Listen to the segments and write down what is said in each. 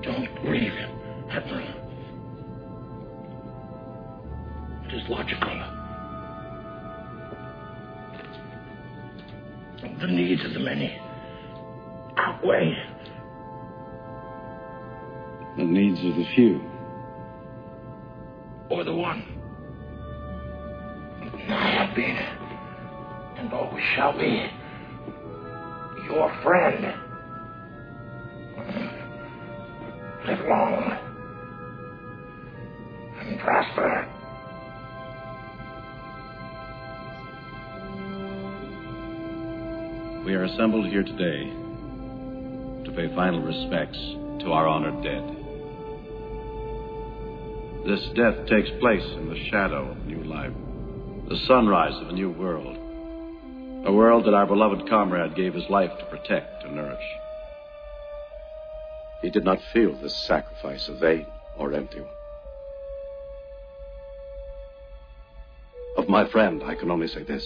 Don't grieve, Admiral. It is logical. The needs of the many outweigh the needs of the few. Or the one. I have been, and always shall be, your friend. Live long and prosper. We are assembled here today to pay final respects to our honored dead. This death takes place in the shadow of new life, the sunrise of a new world, a world that our beloved comrade gave his life to protect and nourish. He did not feel this sacrifice a vain or empty one. Of my friend, I can only say this.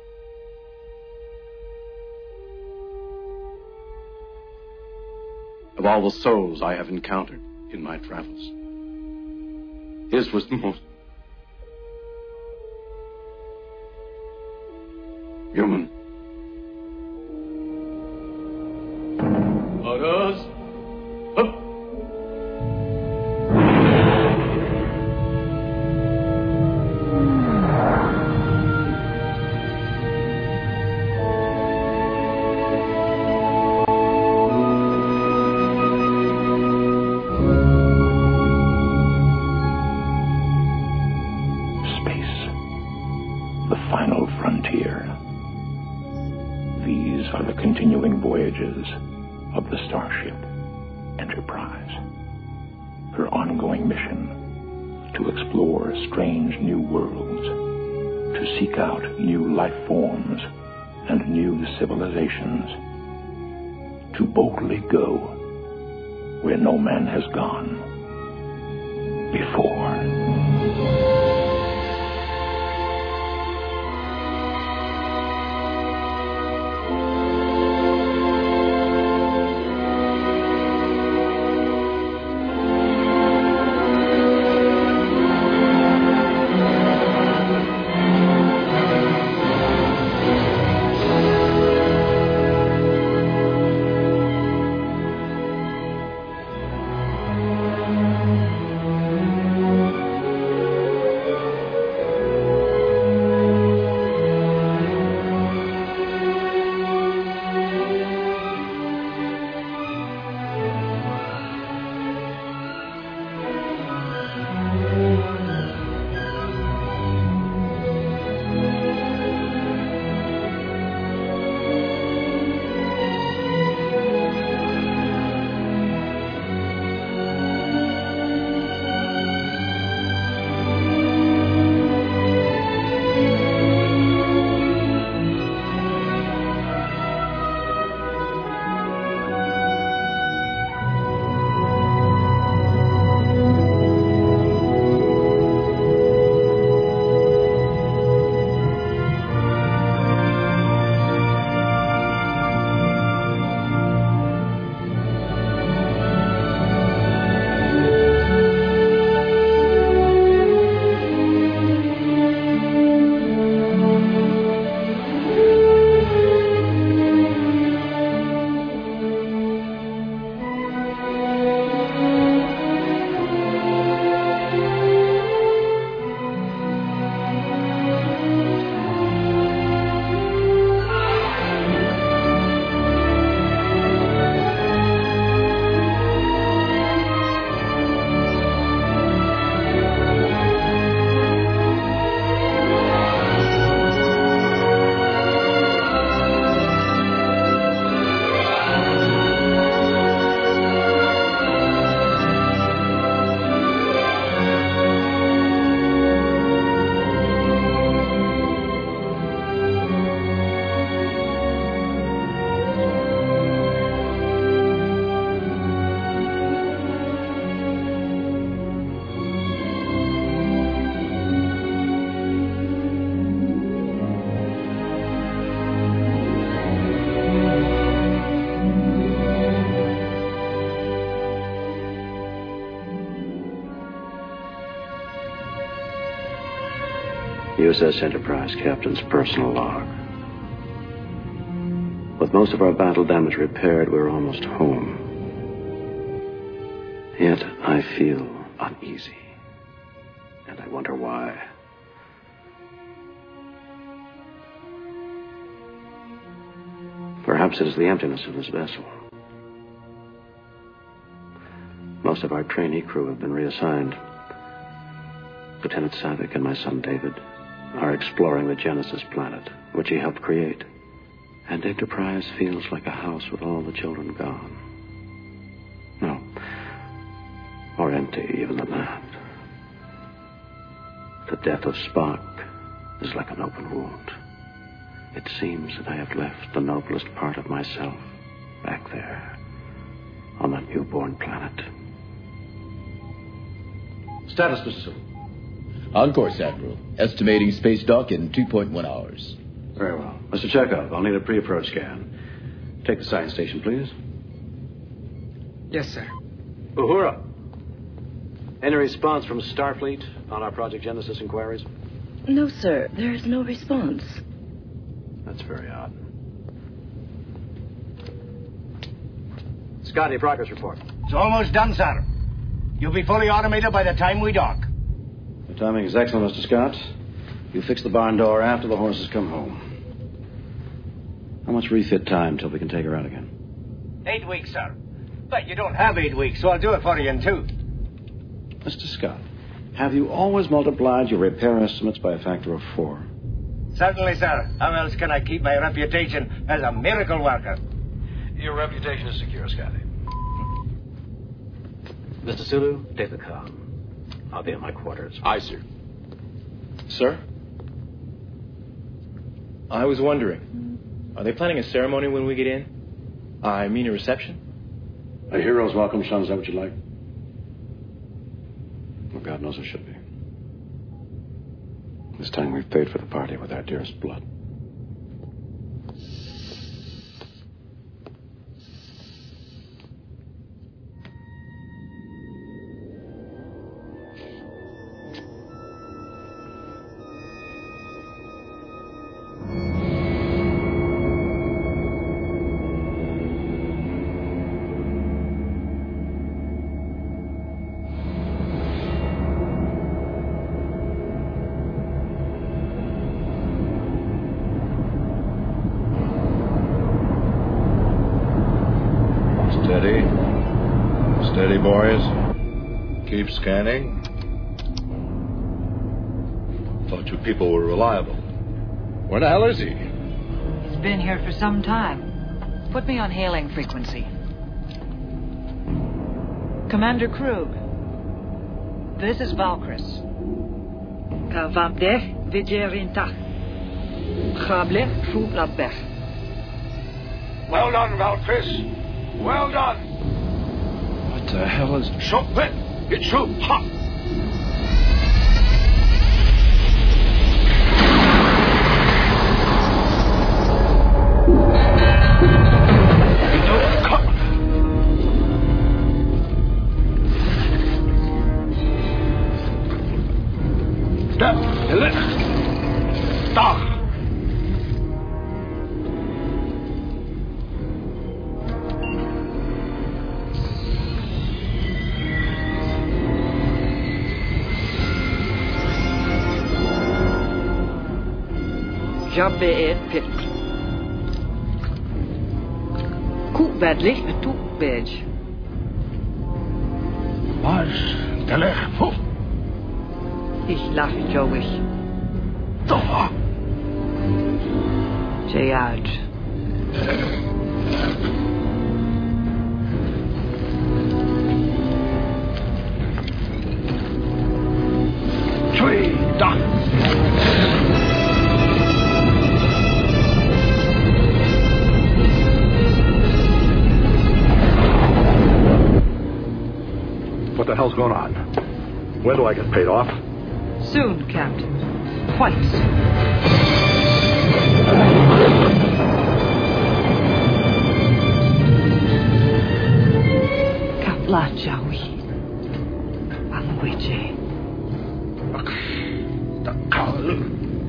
Of all the souls I have encountered in my travels, his was the most human. Orders. Up. Of the Starship Enterprise. Her ongoing mission: to explore strange new worlds, to seek out new life forms and new civilizations, to boldly go where no man has gone before. USS Enterprise captain's personal log. With most of our battle damage repaired, we're almost home. Yet I feel uneasy. And I wonder why. Perhaps it is the emptiness of this vessel. Most of our trainee crew have been reassigned. Lieutenant Savick and my son David are exploring the Genesis planet, which he helped create. And Enterprise feels like a house with all the children gone. No, more empty even than that. The death of Spock is like an open wound. It seems that I have left the noblest part of myself back there on that newborn planet. Status, Mr. Sulu. On course, Admiral. Estimating space dock in 2.1 hours. Very well. Mr. Chekhov, I'll need a pre-approach scan. Take the science station, please. Yes, sir. Uhura. Any response from Starfleet on our Project Genesis inquiries? No, sir. There is no response. That's very odd. Scotty, progress report. It's almost done, sir. You'll be fully automated by the time we dock. The timing is excellent, Mr. Scott. You fix the barn door after the horses come home. How much refit time till we can take her out again? 8 weeks, sir. But you don't have 8 weeks, so I'll do it for you in 2. Mr. Scott, have you always multiplied your repair estimates by a factor of 4? Certainly, sir. How else can I keep my reputation as a miracle worker? Your reputation is secure, Scotty. Mr. Sulu, take the comm. I'll be at my quarters. Aye, sir. Sir? I was wondering, are they planning a ceremony when we get in? I mean a reception? A hero's welcome, son. Is that what you'd like? Well, God knows it should be. This time we've paid for the party with our dearest blood. Steady, boys. Keep scanning. Thought you people were reliable. Where the hell is he? He's been here for some time. Put me on hailing frequency. Commander Krug. This is Valkris. Kavamdeh Vigerinta. Chable Fulabech. Well done, Valkris. Well done. What the hell is... Shoot it. It's shoot. Ha! Jabbe et pit. Koek bedlich betoek bej. Was? Teleg. Ich lach Joey. Toch. Jayad. Twee. Da. What the hell's going on? When do I get paid off? Soon, Captain. Quite soon. Kapla Jawi. Anguije. The cow.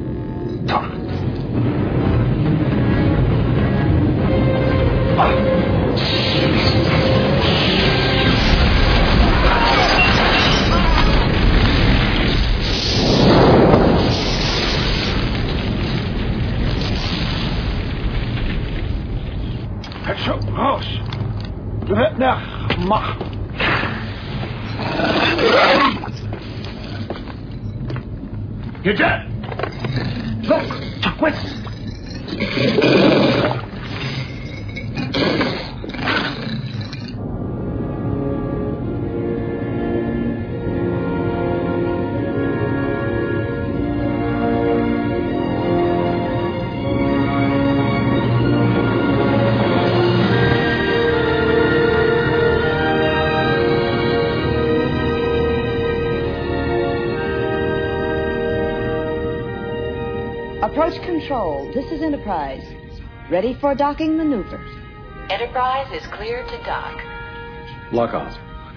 Raus! Na, mach! Get that! Look! Quick! Approach control. This is Enterprise. Ready for docking maneuver. Enterprise is cleared to dock. Lock on.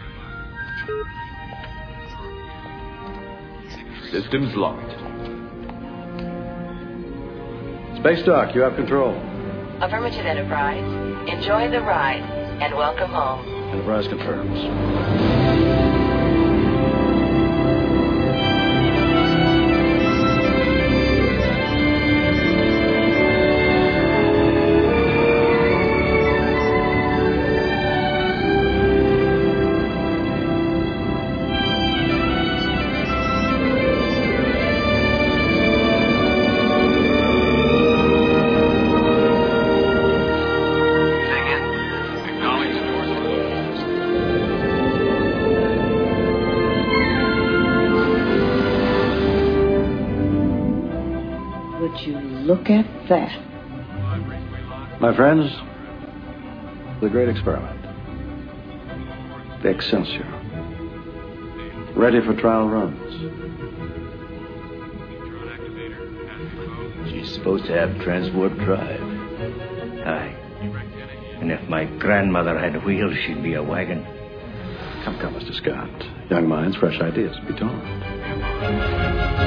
Systems locked. Space Dock, you have control. Affirmative, Enterprise. Enjoy the ride, and welcome home. Enterprise confirms. Look at that. My friends, the great experiment. The Excelsior. Ready for trial runs. She's supposed to have transwarp drive. Aye. And if my grandmother had wheels, she'd be a wagon. Come, Mr. Scott. Young minds, fresh ideas. Be dawned.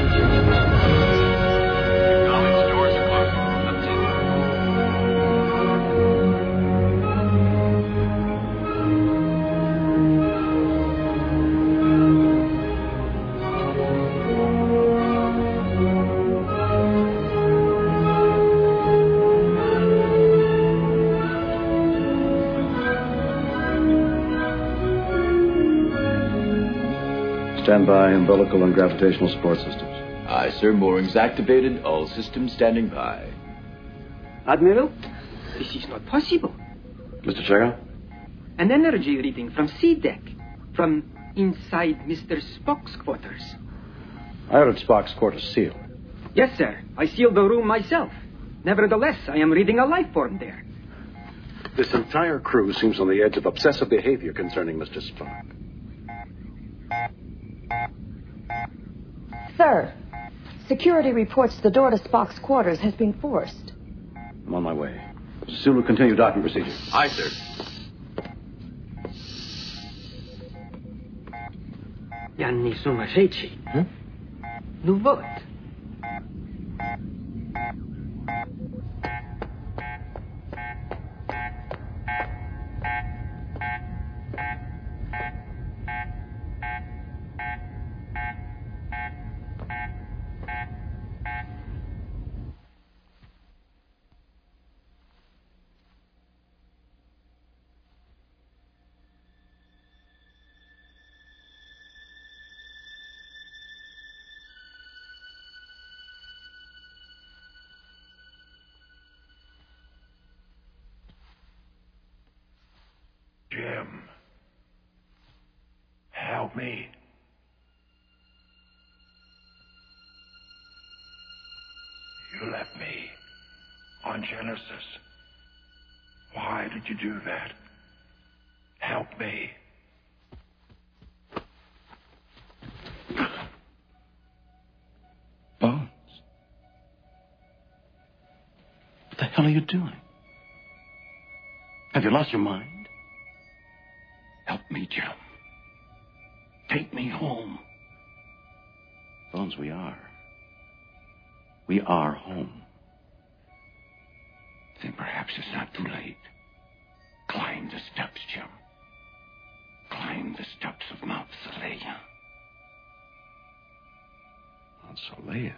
Stand by umbilical and gravitational support systems. Aye, sir. Moorings activated. All systems standing by. Admiral, this is not possible. Mr. Chekhov? An energy reading from C deck. From inside Mr. Spock's quarters. I ordered Spock's quarters sealed. Yes, sir. I sealed the room myself. Nevertheless, I am reading a life form there. This entire crew seems on the edge of obsessive behavior concerning Mr. Spock. Sir, security reports the door to Spock's quarters has been forced. I'm on my way. Sulu, continue docking procedures. Aye, sir. Janni sumashaichi. Nu vot. Jim, help me. You left me on Genesis. Why did you do that? Help me. Bones? What the hell are you doing? Have you lost your mind? Help me, Jim. Take me home. Bones, we are. We are home. Then perhaps it's not too late. Climb the steps, Jim. Climb the steps of Mount Saleya. Mount Saleya?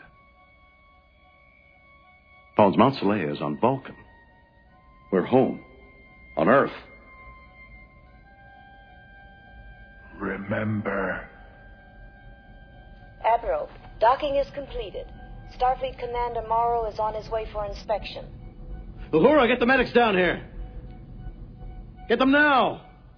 Bones, Mount Saleya is on Vulcan. We're home. On Earth. Remember. Admiral, docking is completed. Starfleet Commander Morrow is on his way for inspection. Uhura, get the medics down here. Get them now.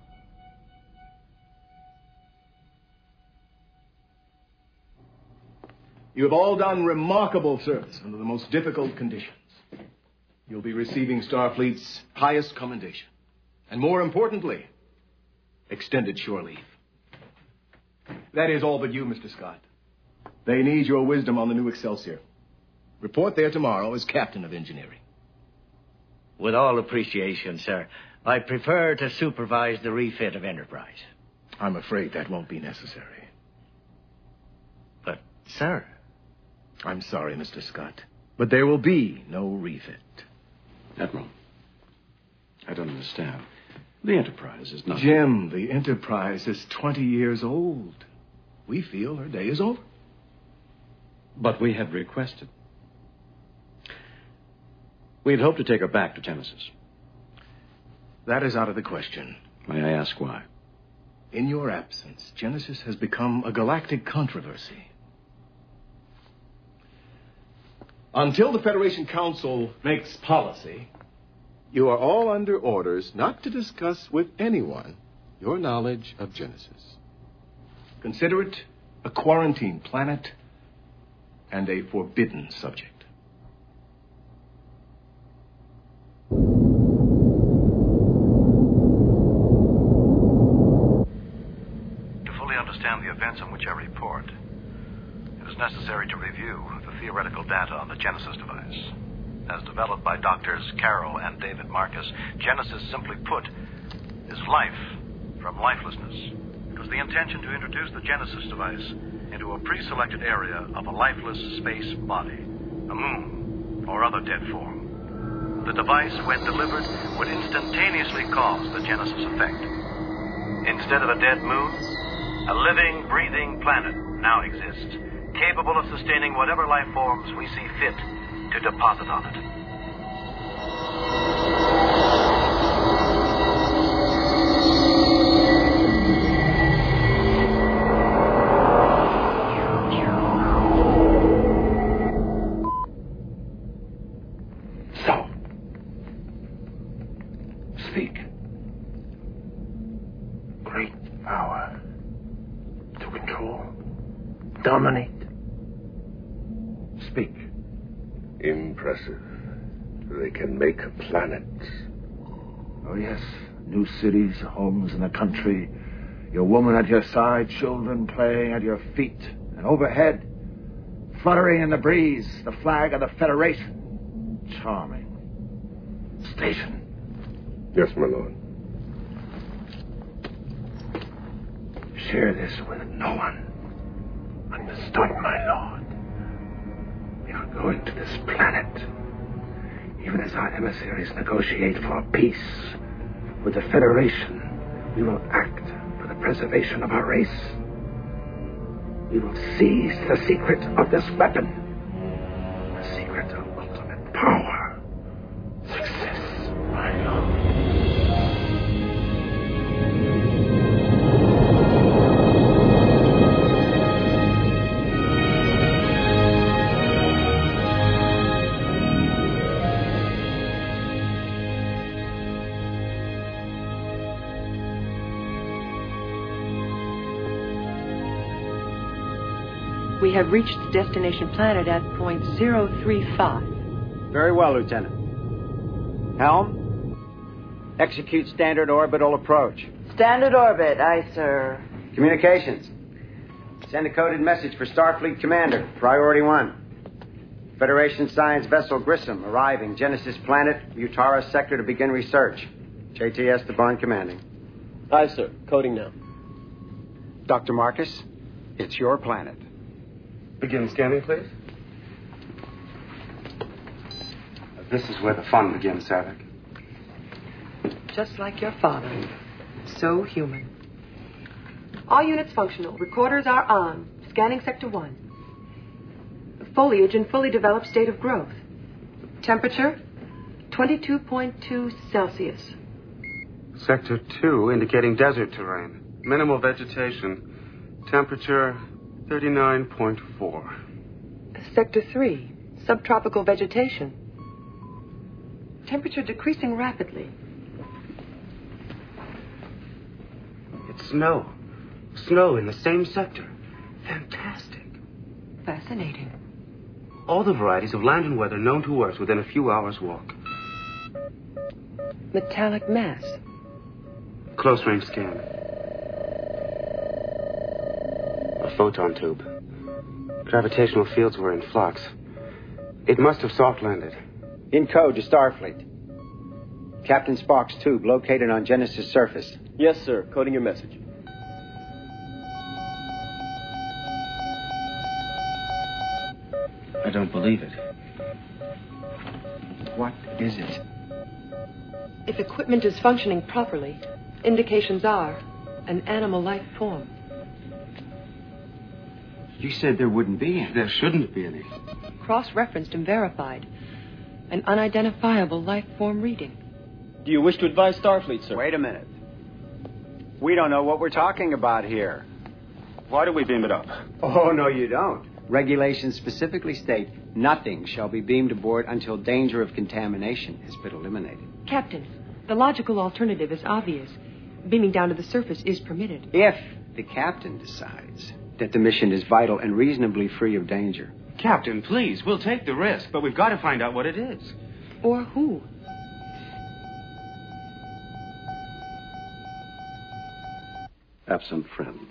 You have all done remarkable service under the most difficult conditions. You'll be receiving Starfleet's highest commendation. And more importantly, extended shore leave. That is all but you, Mr. Scott. They need your wisdom on the new Excelsior. Report there tomorrow as Captain of Engineering. With all appreciation, sir, I prefer to supervise the refit of Enterprise. I'm afraid that won't be necessary. But, sir... I'm sorry, Mr. Scott, but there will be no refit. Admiral, I don't understand. The Enterprise is not... Jim, the Enterprise is 20 years old. We feel her day is over. But we had requested. We had hoped to take her back to Genesis. That is out of the question. May I ask why? In your absence, Genesis has become a galactic controversy. Until the Federation Council makes policy, you are all under orders not to discuss with anyone your knowledge of Genesis. Consider it a quarantine planet and a forbidden subject. To fully understand the events on which I report, it is necessary to review the theoretical data on the Genesis device. As developed by Doctors Carroll and David Marcus, Genesis, simply put, is life from lifelessness. It was the intention to introduce the Genesis device into a pre-selected area of a lifeless space body, a moon or other dead form. The device, when delivered, would instantaneously cause the Genesis effect. Instead of a dead moon, a living, breathing planet now exists, capable of sustaining whatever life forms we see fit to deposit on it. So, speak. Great power to control, dominate. Speak. Impressive. They can make planets. Oh, yes. New cities, homes in the country. Your woman at your side, children playing at your feet. And overhead, fluttering in the breeze, the flag of the Federation. Charming. Station. Yes, my lord. Share this with no one. Understood, my lord. We are going to this planet. Even as our emissaries negotiate for peace with the Federation, we will act for the preservation of our race. We will seize the secret of this weapon. The secret of ultimate power. Success, my lord. We have reached the destination planet at point 035. Very well, Lieutenant. Helm, execute standard orbital approach. Standard orbit, aye, sir. Communications. Send a coded message for Starfleet Commander, Priority 1. Federation science vessel Grissom arriving, Genesis planet, Mutara sector to begin research. JTS Devon commanding. Aye, sir. Coding now. Dr. Marcus, it's your planet. Begin scanning, please. This is where the fun begins, Saavik. Just like your father. So human. All units functional. Recorders are on. Scanning Sector 1. The foliage in fully developed state of growth. Temperature, 22.2 Celsius. Sector 2 indicating desert terrain. Minimal vegetation. Temperature 39.4. Sector 3, subtropical vegetation. Temperature decreasing rapidly. It's snow. Snow in the same sector. Fantastic. Fascinating. All the varieties of land and weather known to Earth within a few hours' walk. Metallic mass. Close-range scan. A photon tube. Gravitational fields were in flux. It must have soft landed. In code to Starfleet. Captain Spock's tube located on Genesis' surface. Yes, sir. Coding your message. I don't believe it. What is it? If equipment is functioning properly, indications are an animal life form. You said there wouldn't be any. There shouldn't be any. Cross-referenced and verified. An unidentifiable life form reading. Do you wish to advise Starfleet, sir? Wait a minute. We don't know what we're talking about here. Why do we beam it up? Oh, no, you don't. Regulations specifically state nothing shall be beamed aboard until danger of contamination has been eliminated. Captain, the logical alternative is obvious. Beaming down to the surface is permitted. If the captain decides that the mission is vital and reasonably free of danger. Captain, please, we'll take the risk, but we've got to find out what it is. Or who? Absent friends.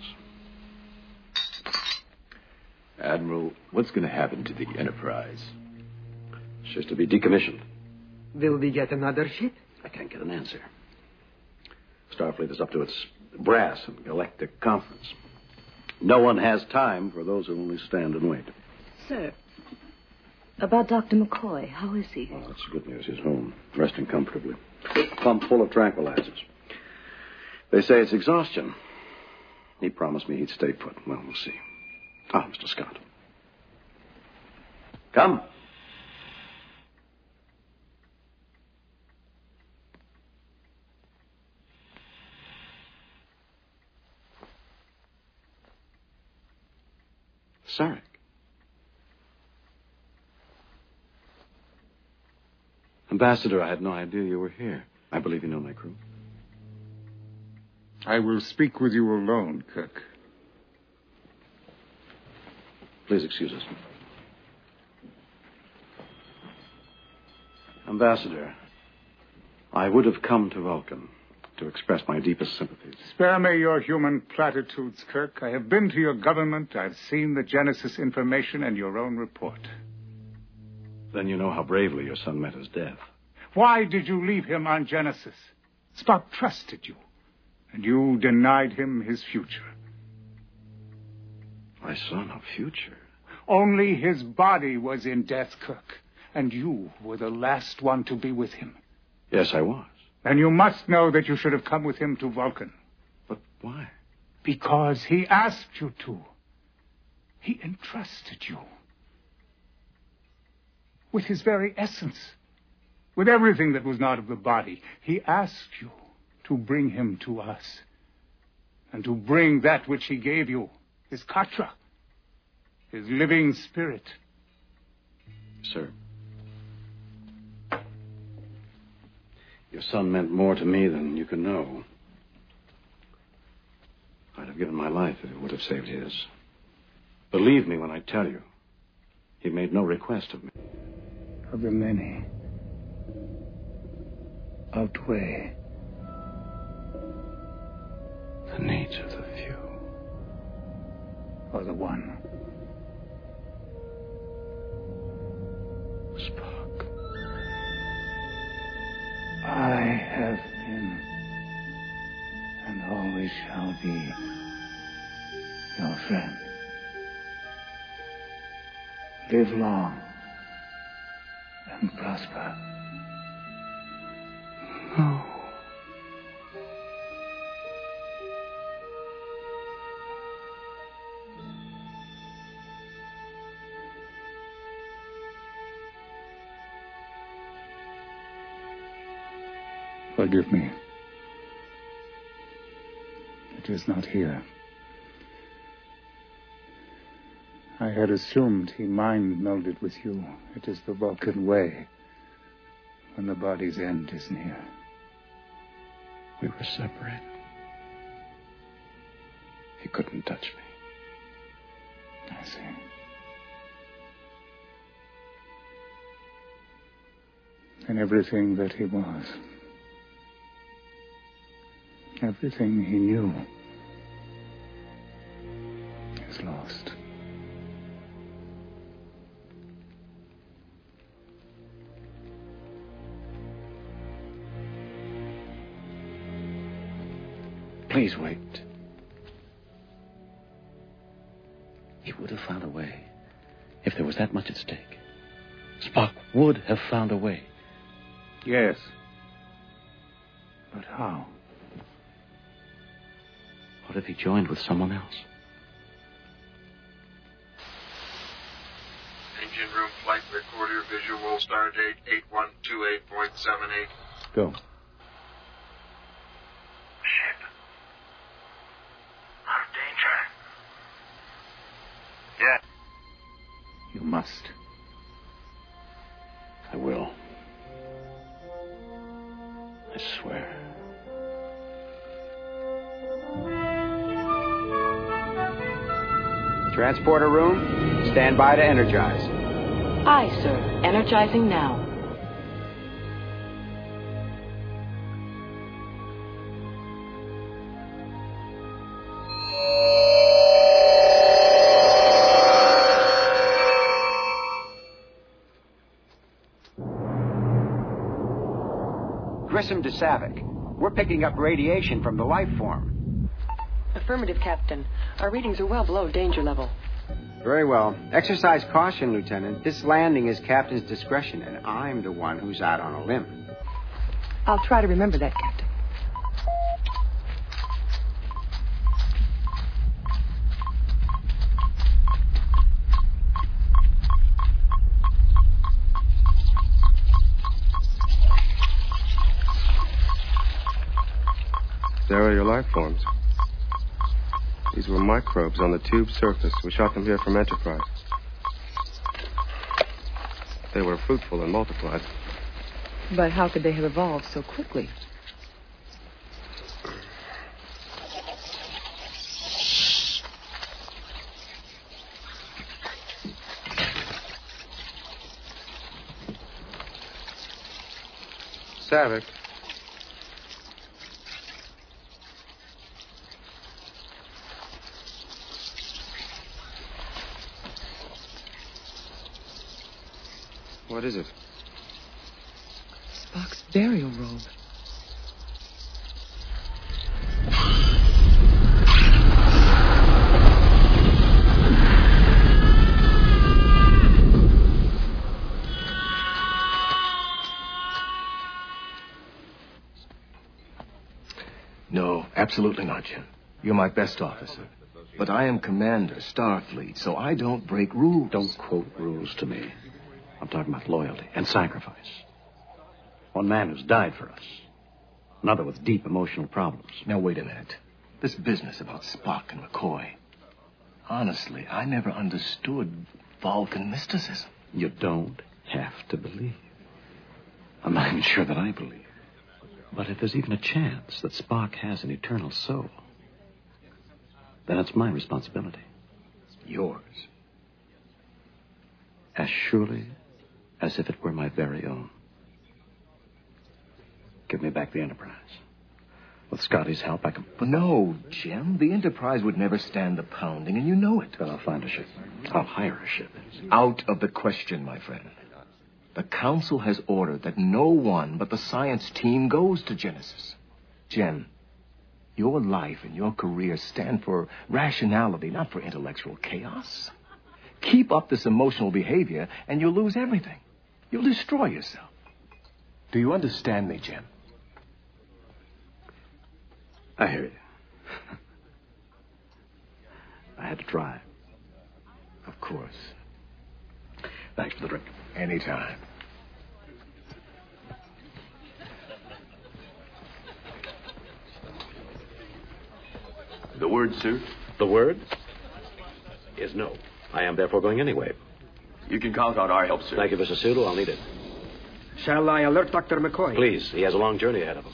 Admiral, what's going to happen to the Enterprise? She's to be decommissioned. Will we get another ship? I can't get an answer. Starfleet is up to its brass in galactic conference. No one has time for those who only stand and wait. Sir, about Dr. McCoy, how is he? Oh, that's good news. He's home, resting comfortably. Pump full of tranquilizers. They say it's exhaustion. He promised me he'd stay put. Well, we'll see. Ah, Mr. Scott. Come. Sarek. Ambassador, I had no idea you were here. I believe you know my crew. I will speak with you alone, Kirk. Please excuse us. Ambassador, I would have come to Vulcan to express my deepest sympathies. Spare me your human platitudes, Kirk. I have been to your government. I've seen the Genesis information and your own report. Then you know how bravely your son met his death. Why did you leave him on Genesis? Spock trusted you, and you denied him his future. I saw no future. Only his body was in death, Kirk, and you were the last one to be with him. Yes, I was. And you must know that you should have come with him to Vulcan. But why? Because he asked you to. He entrusted you. With his very essence. With everything that was not of the body. He asked you to bring him to us. And to bring that which he gave you. His Katra. His living spirit. Sir. Your son meant more to me than you can know. I'd have given my life if it would have saved his. Believe me when I tell you, he made no request of me. Of the many outweigh the needs of the few. Or the one. Spock. I have been and always shall be your friend. Live long and prosper. No. Forgive me. It is not here. I had assumed he mind-melded with you. It is the Vulcan way, when the body's end is near. We were separated. He couldn't touch me. I see. And everything that he was, everything he knew, is lost. Please wait. He would have found a way if there was that much at stake. Spock would have found a way. Yes. But how? What if he joined with someone else? Engine room flight recorder visual stardate 8128.78. Go. Ship. Out of danger. Yeah. You must. I will. I swear. Transporter room, stand by to energize. Aye, sir. Energizing now. Grissom to Savick. We're picking up radiation from the life form. Affirmative, Captain. Our readings are well below danger level. Very well. Exercise caution, Lieutenant. This landing is Captain's discretion, and I'm the one who's out on a limb. I'll try to remember that, Captain. There are your life forms. These were microbes on the tube surface. We shot them here from Enterprise. They were fruitful and multiplied. But how could they have evolved so quickly? Savick. What is it? Spock's burial robe. No, absolutely not, Jim. You're my best officer. But I am Commander, Starfleet, so I don't break rules. Don't quote rules to me. I'm talking about loyalty and sacrifice. One man who's died for us. Another with deep emotional problems. Now, wait a minute. This business about Spock and McCoy. Honestly, I never understood Vulcan mysticism. You don't have to believe. I'm not even sure that I believe. But if there's even a chance that Spock has an eternal soul, then it's my responsibility. Yours. As surely as if it were my very own. Give me back the Enterprise. With Scotty's help, I can... But no, Jim. The Enterprise would never stand the pounding, and you know it. Then I'll find a ship. I'll hire a ship. Out of the question, my friend. The Council has ordered that no one but the science team goes to Genesis. Jim, your life and your career stand for rationality, not for intellectual chaos. Keep up this emotional behavior, and you'll lose everything. You'll destroy yourself. Do you understand me, Jim? I hear you. I had to try. Of course. Thanks for the drink. Anytime. The word, sir? The word is no. I am therefore going anyway. You can count on our help, sir. Thank you, Mr. Sulu. I'll need it. Shall I alert Dr. McCoy? Please. He has a long journey ahead of him.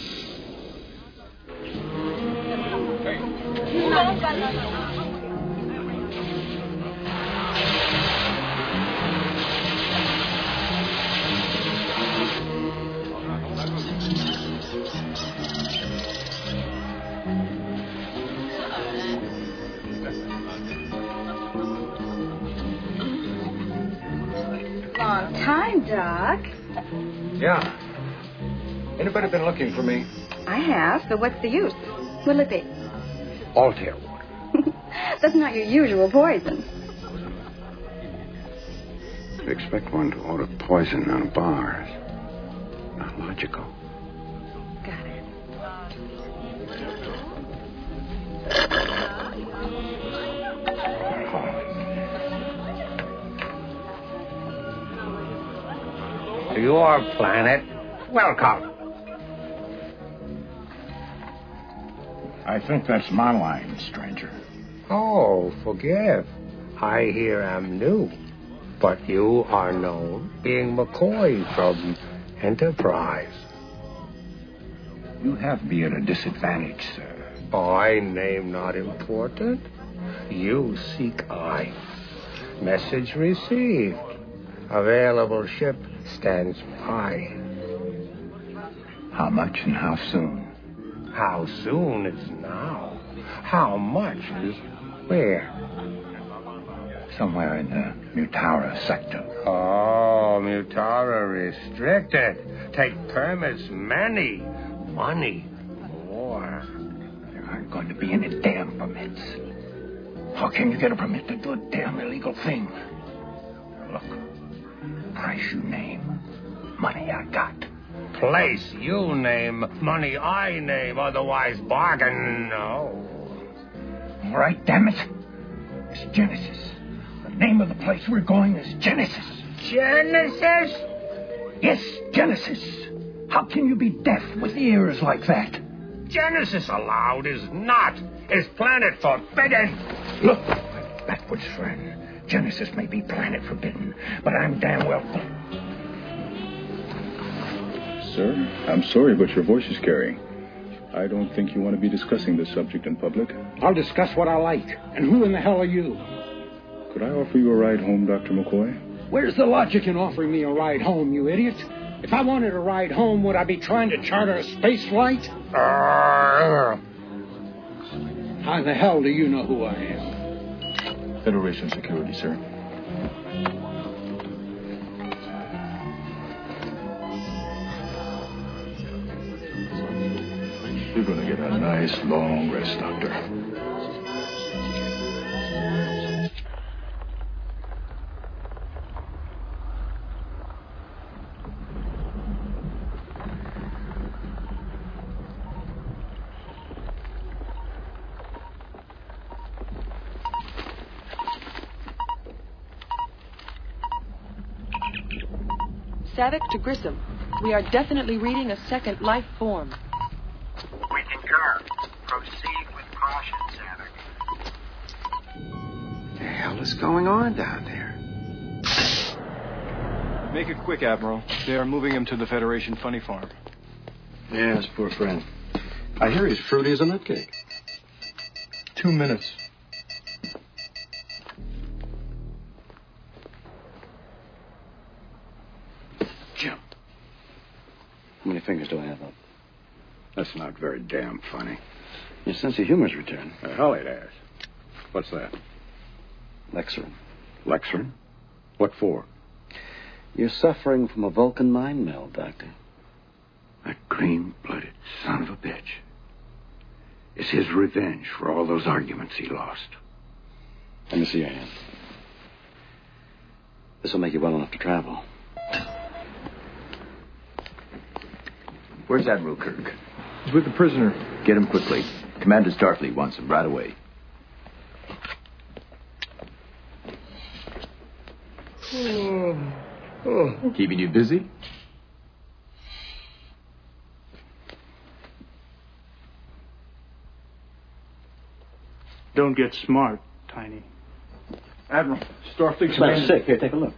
Long time, Doc. Yeah. Anybody been looking for me? I have, so what's the use? What'll it be? Altair water. That's not your usual poison. To expect one to order poison on bars. Not logical. Got it. To your planet, welcome. I think that's my line, stranger. Oh, forgive. I here am new. But you are known, being McCoy from Enterprise. You have me at a disadvantage, sir. I name not important. You seek I. Message received. Available ship stands by. How much and how soon? How soon is now. How much is where? Somewhere in the Mutara sector. Oh, Mutara restricted. Take permits many. Money more. There aren't going to be any damn permits. How can you get a permit to do a damn illegal thing? Look, price you name, money I got. Place you name, money I name, otherwise bargain no. All right, damn it. It's Genesis. The name of the place we're going is Genesis. Genesis? Yes, Genesis. How can you be deaf with ears like that? Genesis allowed is not. Is planet forbidden. Look, my backwards friend. Genesis may be planet forbidden, but I'm damn well... Sir, I'm sorry, but your voice is carrying. I don't think you want to be discussing this subject in public. I'll discuss what I like. And who in the hell are you? Could I offer you a ride home, Dr. McCoy? Where's the logic in offering me a ride home, you idiot? If I wanted a ride home, would I be trying to charter a space flight? How the hell do you know who I am? Federation security, sir. You're going to get a nice long rest, Doctor. Savick to Grissom. We are definitely reading a second life form. We concur. Proceed with caution, Savick. What the hell is going on down there? Make it quick, Admiral. They are moving him to the Federation funny farm. Yes, poor friend. I hear he's fruity as a nutcake. 2 minutes. Jim. How many fingers do I have up? That's not very damn funny. Your sense of humor's returned. Hell it has. What's that? Lexerin. Lexerin? What for? You're suffering from a Vulcan mind meld, Doctor. That green-blooded son of a bitch. It's his revenge for all those arguments he lost. Let me see your hand. This will make you well enough to travel. Where's Admiral Kirk? He's with the prisoner. Get him quickly. Commander Starfleet wants him right away. Keeping you busy? Don't get smart, Tiny. Admiral, Starfleet Smells Commander. sick. Here, take a look.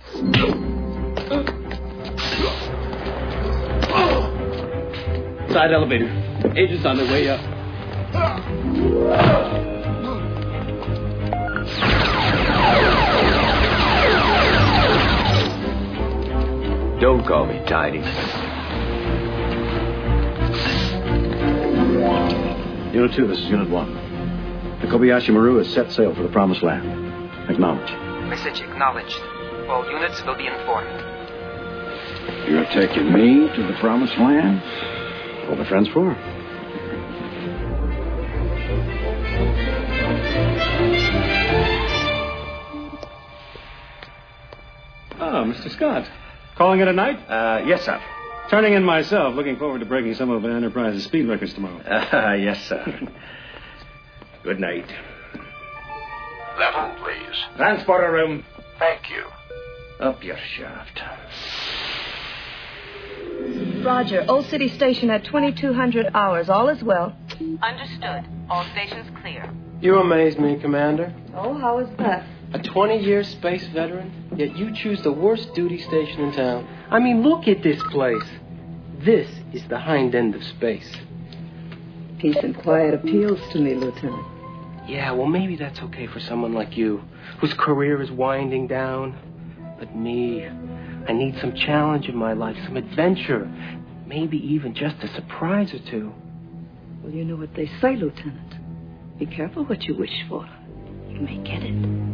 Side elevator. Agents on their way up. Don't call me Tiny. Unit 2, this is Unit 1. The Kobayashi Maru has set sail for the Promised Land. Acknowledge. Message acknowledged. All units will be informed. You're taking me to the Promised Land? What are friends for? Oh, Mr. Scott. Calling it a night? Yes, sir. Turning in myself. Looking forward to breaking some of Enterprise's speed records tomorrow. Yes, sir. Good night. Level, please. Transporter room. Thank you. Up your shaft. Roger. Old City Station at 2200 hours. All is well. Understood. All stations clear. You amaze me, Commander. Oh, how is that? A 20-year space veteran, yet you choose the worst duty station in town. I mean, look at this place. This is the hind end of space. Peace and quiet appeals to me, Lieutenant. Yeah, well, maybe that's okay for someone like you, whose career is winding down. But me, I need some challenge in my life, some adventure, maybe even just a surprise or two. Well, you know what they say, Lieutenant. Be careful what you wish for. You may get it.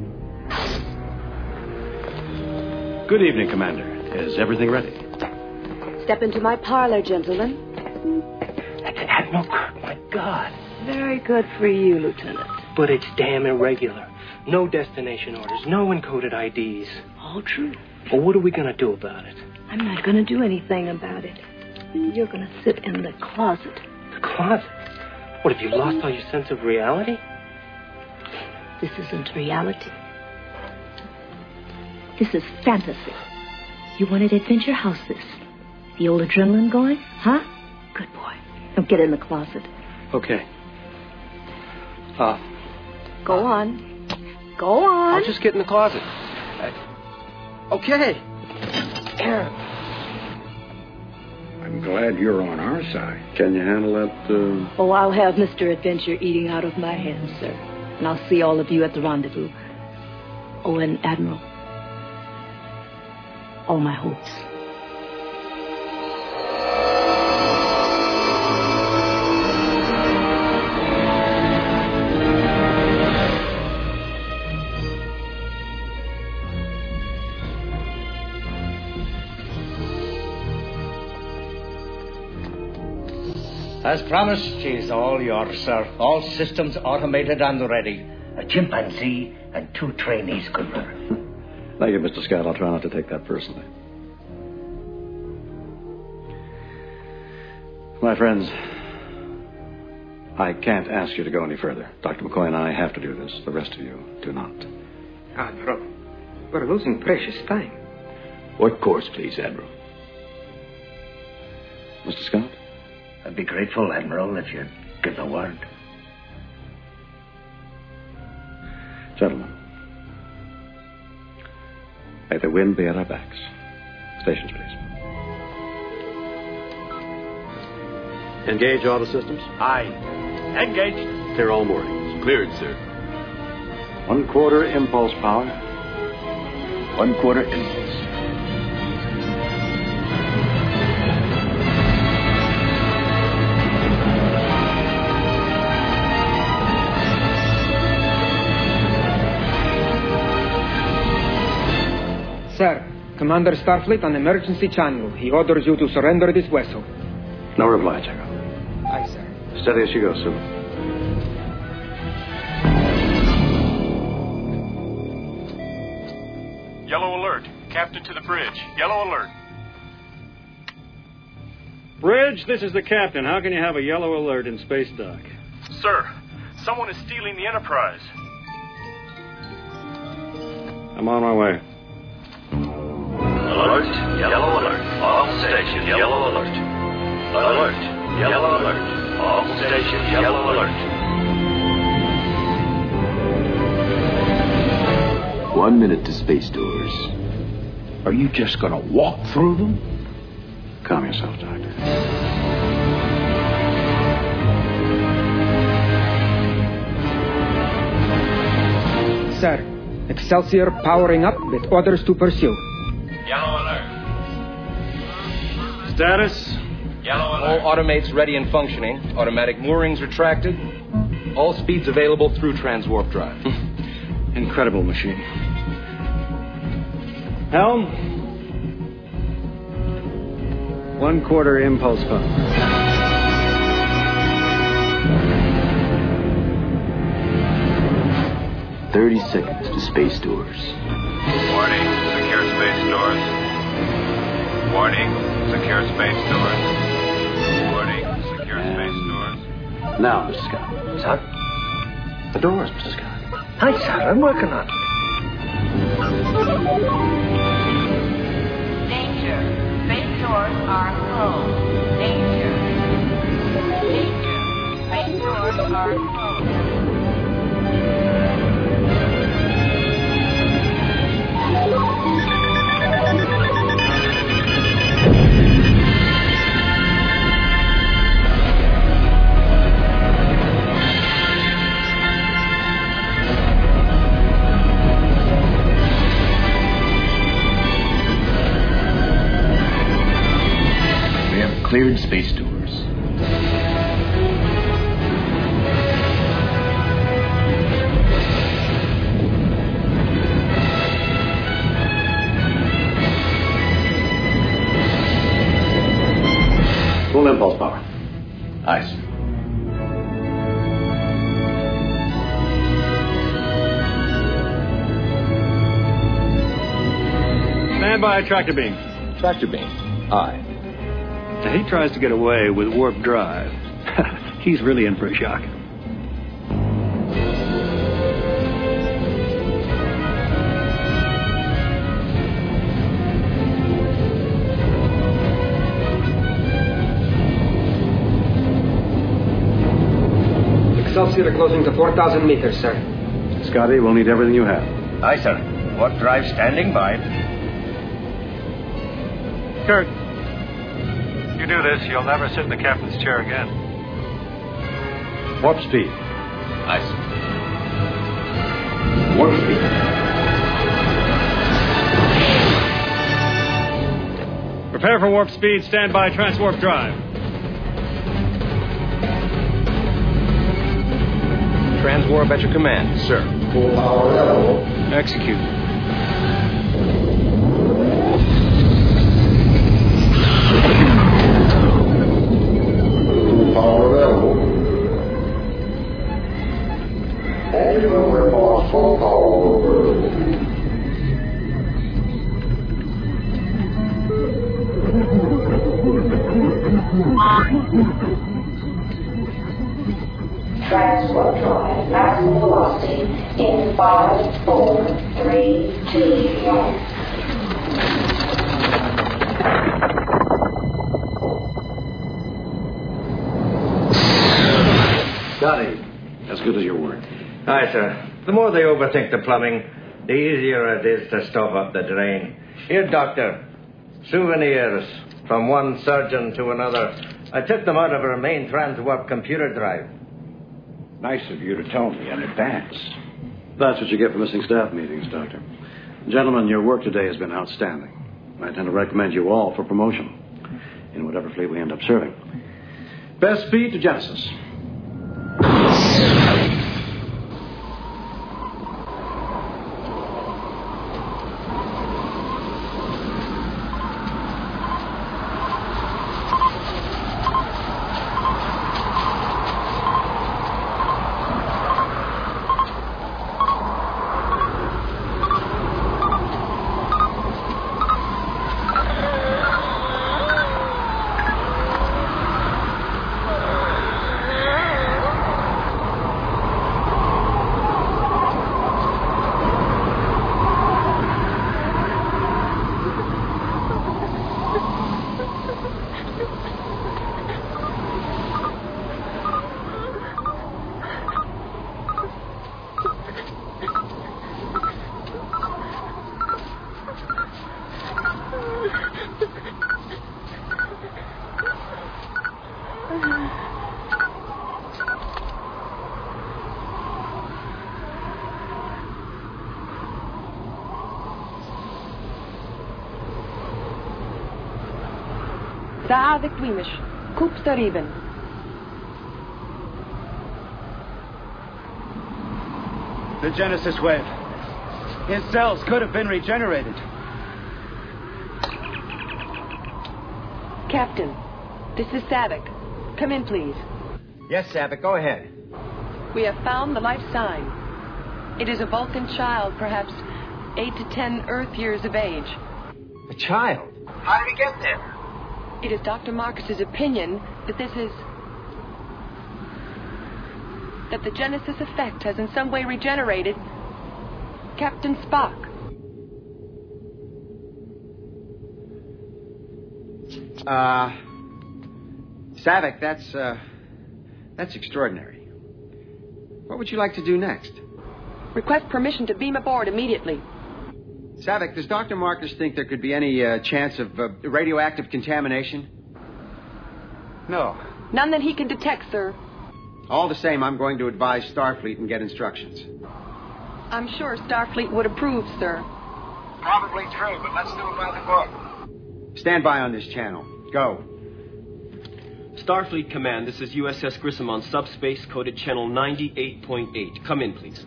Good evening, Commander. Is everything ready? Step into my parlor, gentlemen. That's Admiral Kirk, my God. Very good for you, Lieutenant. But it's damn irregular. No destination orders, no encoded IDs. All true. Well, what are we going to do about it? I'm not going to do anything about it. You're going to sit in the closet. The closet? What, have you lost all your sense of reality? This isn't reality. This is fantasy. You wanted adventure? How's this? The old adrenaline going? Huh? Good boy. Now get in the closet. Okay. Go on. Go on. I'll just get in the closet. Okay. Aaron. I'm glad you're on our side. Can you handle that, Oh, I'll have Mr. Adventure eating out of my hands, sir. And I'll see all of you at the rendezvous. Oh, and Admiral, all my hopes. As promised, she is all yours, sir. All systems automated and ready. A chimpanzee and 2 trainees, Goodler. Thank you, Mr. Scott. I'll try not to take that personally. My friends, I can't ask you to go any further. Dr. McCoy and I have to do this. The rest of you do not. Admiral, we're losing precious time. What course, please, Admiral? Mr. Scott? I'd be grateful, Admiral, if you'd give the word. Gentlemen, may the wind be at our backs. Stations, please. Engage auto systems. Aye. Engaged. Clear all moorings. Cleared, sir. 1/4 impulse power. 1/4 impulse. Sir, Commander Starfleet on emergency channel. He orders you to surrender this vessel. No reply, Checo. Aye, sir. Steady as she goes, Sue. Yellow alert. Captain to the bridge. Yellow alert. Bridge, this is the captain. How can you have a yellow alert in space dock? Sir, someone is stealing the Enterprise. I'm on my way. Alert. Yellow alert. All stations. Yellow alert. Alert. Yellow alert. All stations. Yellow alert. 1 minute to space doors. Are you just going to walk through them? Calm yourself, Doctor. Sir, Excelsior powering up with orders to pursue. Yellow alert. Status? Yellow alert. All automates ready and functioning. Automatic moorings retracted. All speeds available through transwarp drive. Incredible machine. Helm? 1/4 impulse power. "30 seconds to space doors. Warning, secure space doors. Warning, secure space doors. Warning, secure space doors. Now, Mr. Scott. Sir? The doors, Mr. Scott. Hi, sir. I'm working on it. Danger. Space doors are closed. Danger. Danger. Space doors are closed. We have cleared space doors. Full impulse power. Aye, sir. Stand by, tractor beam. Tractor beam. Aye. Now, he tries to get away with warp drive. He's really in for a shock. Excelsior closing to 4,000 meters, sir. Scotty, we'll need everything you have. Aye, sir. Warp drive standing by. Kurt, you do this, you'll never sit in the captain's chair again. Warp speed. Aye, sir. Warp speed. Prepare for warp speed, stand by, transwarp drive. Transwarp at your command. Sir. Full power level. Execute. Full power level. Angular report full power. Transwarp drive, maximum velocity in 5, 4, 3, 2, 1. Scotty, as good as your word. Aye, sir. The more they overthink the plumbing, the easier it is to stop up the drain. Here, Doctor. Souvenirs from one surgeon to another. I took them out of her main transwarp computer drive. Nice of you to tell me in advance. That's what you get for missing staff meetings, Doctor. Gentlemen, your work today has been outstanding. I intend to recommend you all for promotion in whatever fleet we end up serving. Best speed to Genesis. Saavik Dweemish. Koopstareben. The Genesis wave. His cells could have been regenerated. Captain, this is Saavik. Come in, please. Yes, Saavik, go ahead. We have found the life sign. It is a Vulcan child, perhaps 8 to 10 Earth years of age. A child? How did he get there? It is Dr. Marcus's opinion that that the Genesis effect has in some way regenerated Captain Spock. Saavik, that's extraordinary. What would you like to do next? Request permission to beam aboard immediately. Saavik, does Dr. Marcus think there could be any chance of radioactive contamination? No. None that he can detect, sir. All the same, I'm going to advise Starfleet and get instructions. I'm sure Starfleet would approve, sir. Probably true, but let's do it by the book. Stand by on this channel. Go. Starfleet Command, this is USS Grissom on subspace, coded channel 98.8. Come in, please.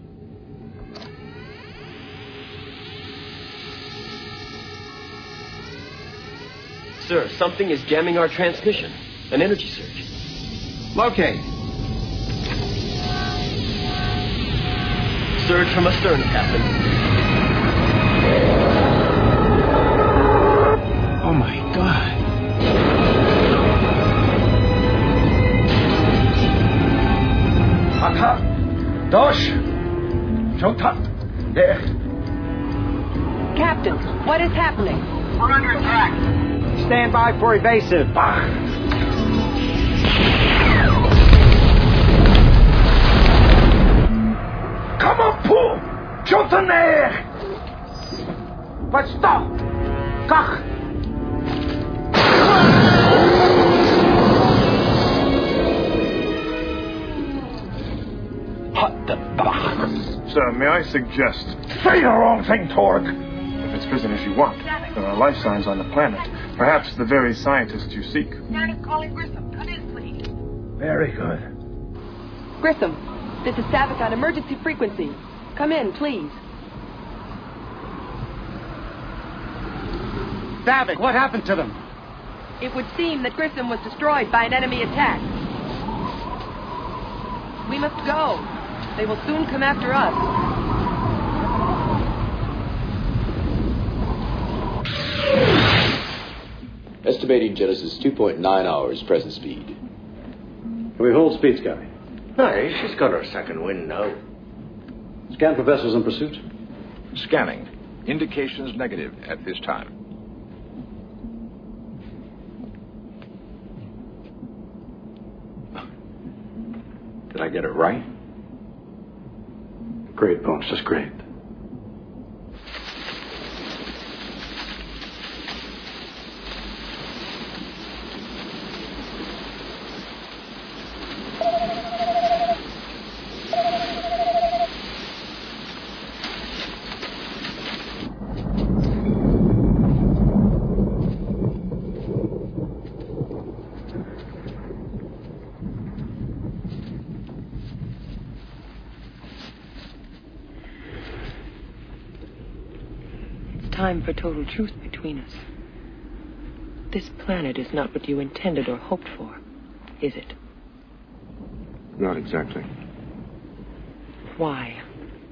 Sir, something is jamming our transmission. An energy surge. Locate. Surge from astern, Captain. Oh, my God. Aka, Dosh, Jota, there. Captain, what is happening? We're under attack. Stand by for evasive. Come on, pull! Jota neer! Wat stop! Kach! What the fuck? Sir, may I suggest... Say the wrong thing, Torg! If it's business you want, there are life signs on the planet. Perhaps the very scientists you seek. Stannis calling Grissom. Come in, please. Very good. Grissom, this is Saavik on emergency frequency. Come in, please. Saavik, what happened to them? It would seem that Grissom was destroyed by an enemy attack. We must go. They will soon come after us. Estimating Genesis 2.9 hours present speed. Can we hold speed, Scotty? Aye, she's got her second wind now. Scan for vessels in pursuit. Scanning. Indications negative at this time. Did I get it right? Great, Bones, just great. Time for total truth between us. This planet is not what you intended or hoped for, is it? Not exactly. Why?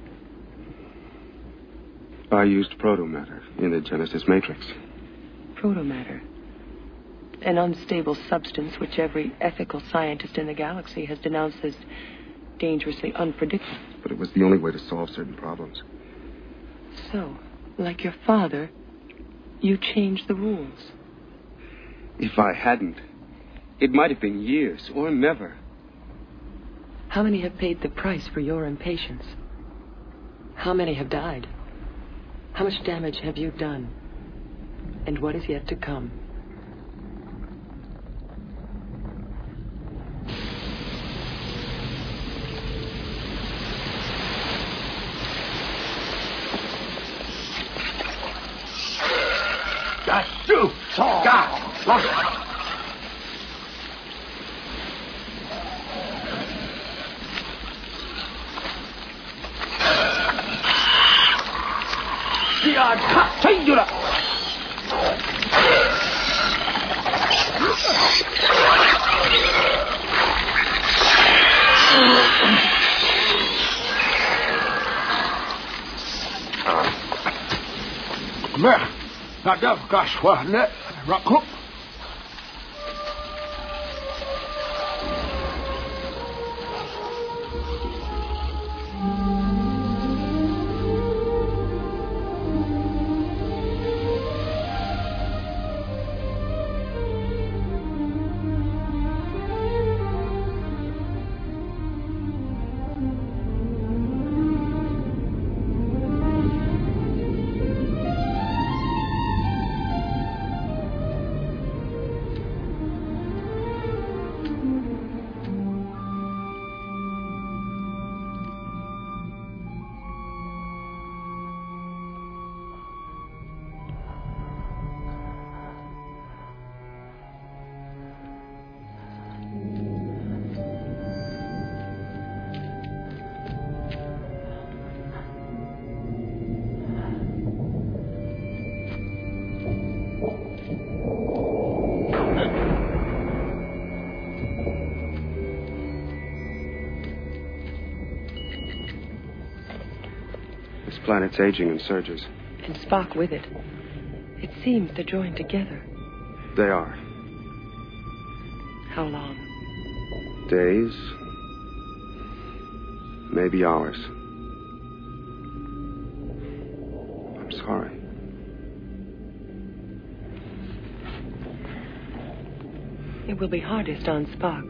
I used protomatter in the Genesis matrix. Protomatter. An unstable substance which every ethical scientist in the galaxy has denounced as dangerously unpredictable. But it was the only way to solve certain problems. So, like your father, you changed the rules. If I hadn't, it might have been years or never. How many have paid the price for your impatience? How many have died? How much damage have you done? And what is yet to come? God, look! This planet's aging in surges. And Spock with it. It seems they're joined together. They are. How long? Days. Maybe hours. I'm sorry. It will be hardest on Spock.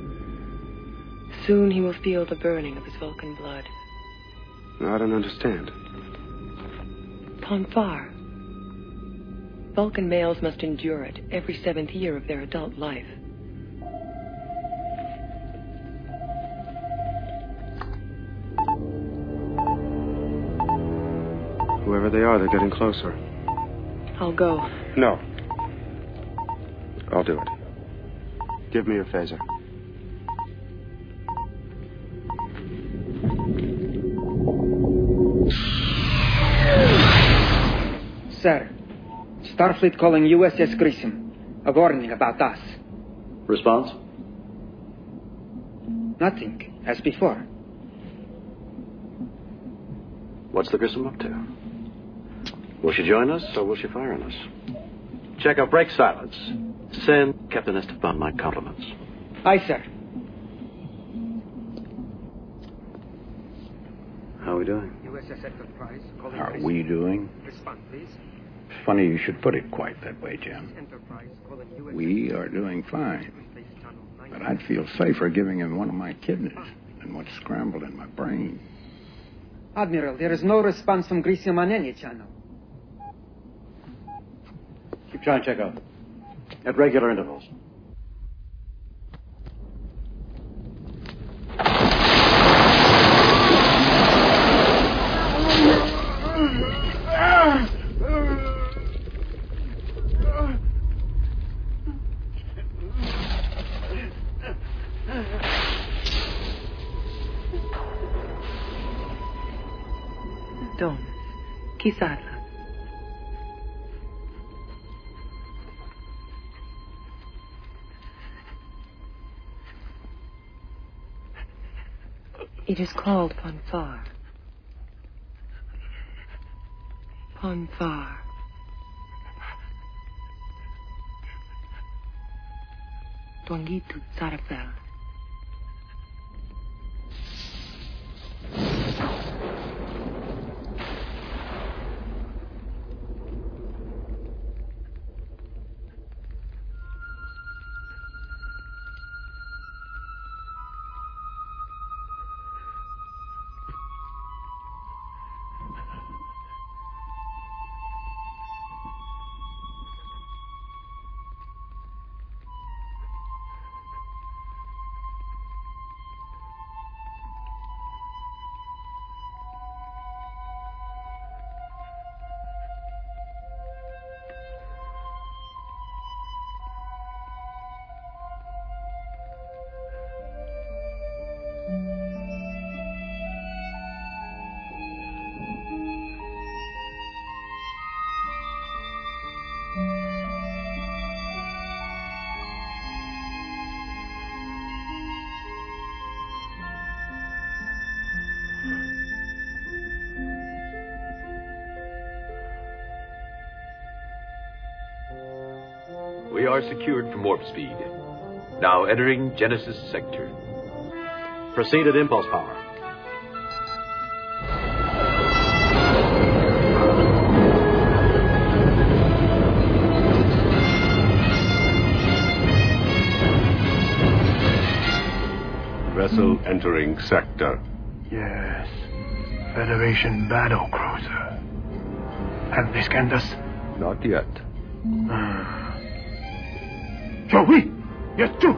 Soon he will feel the burning of his Vulcan blood. I don't understand. Ponfar. Vulcan males must endure it every 7th year of their adult life. Whoever they are, they're getting closer. I'll go. No. I'll do it. Give me your phaser. Sir, Starfleet calling USS Grissom. A warning about us. Response? Nothing, as before. What's the Grissom up to? Will she join us, or will she fire on us? Check, break silence. Send Captain Esteban my compliments. Aye, sir. How are we doing? USS Enterprise calling How are we doing? Respond, please. Funny you should put it quite that way, Jim. Enterprise calling USS We are doing fine. But I'd feel safer giving him one of my kidneys than what's scrambled in my brain. Admiral, there is no response from Grissom on any channel. Keep trying, Chekhov. At regular intervals. Don. Kisarla. It is called Ponfar. Ponfar. Tuangitu Sarafel. We are secured from warp speed. Now entering Genesis sector. Proceed at impulse power. Vessel entering sector. Yes. Federation battle cruiser. Have they scanned us? Not yet. So we? Yes, too.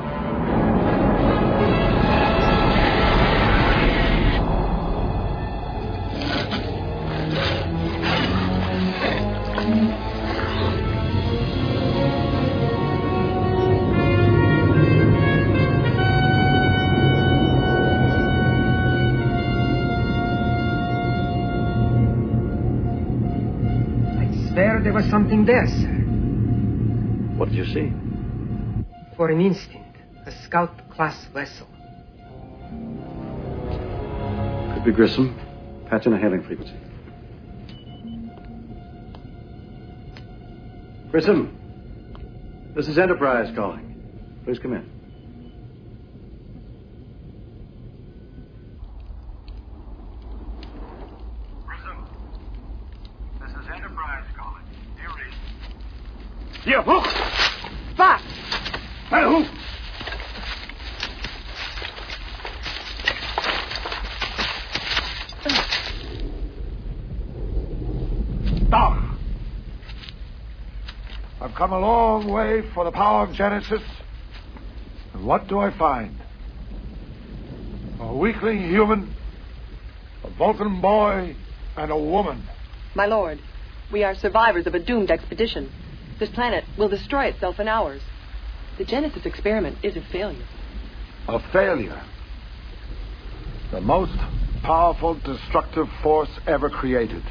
There was something there, sir. What did you see? For an instant, a scout-class vessel. Could be Grissom. Patch in a hailing frequency. Grissom, this is Enterprise calling. Please come in. Here, who? Back! Hey, who? Doc! I've come a long way for the power of Genesis. And what do I find? A weakling human, a Vulcan boy, and a woman. My lord, we are survivors of a doomed expedition. This planet will destroy itself in hours. The Genesis experiment is a failure. A failure. The most powerful destructive force ever created.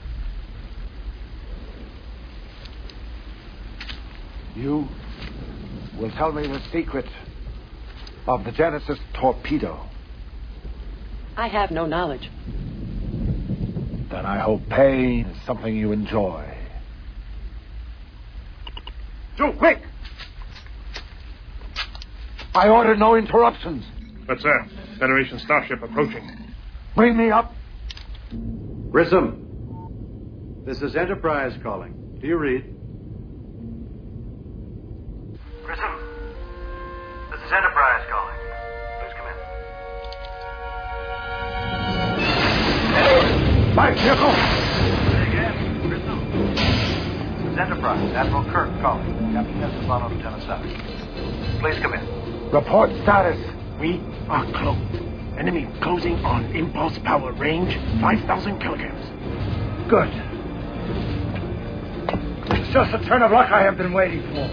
You will tell me the secret of the Genesis torpedo. I have no knowledge. Then I hope pain is something you enjoy. Joe, quick! I order no interruptions. But, sir, Federation starship approaching. Bring me up. Grissom, this is Enterprise calling. Do you read? Grissom, this is Enterprise calling. Please come in. My vehicle! Say again, Grissom. This is Enterprise. Admiral Kirk calling. Captain Estefano, Lieutenant Savage. Please come in. Report status. We are close. Enemy closing on impulse power range 5,000 kilograms. Good. It's just a turn of luck I have been waiting for.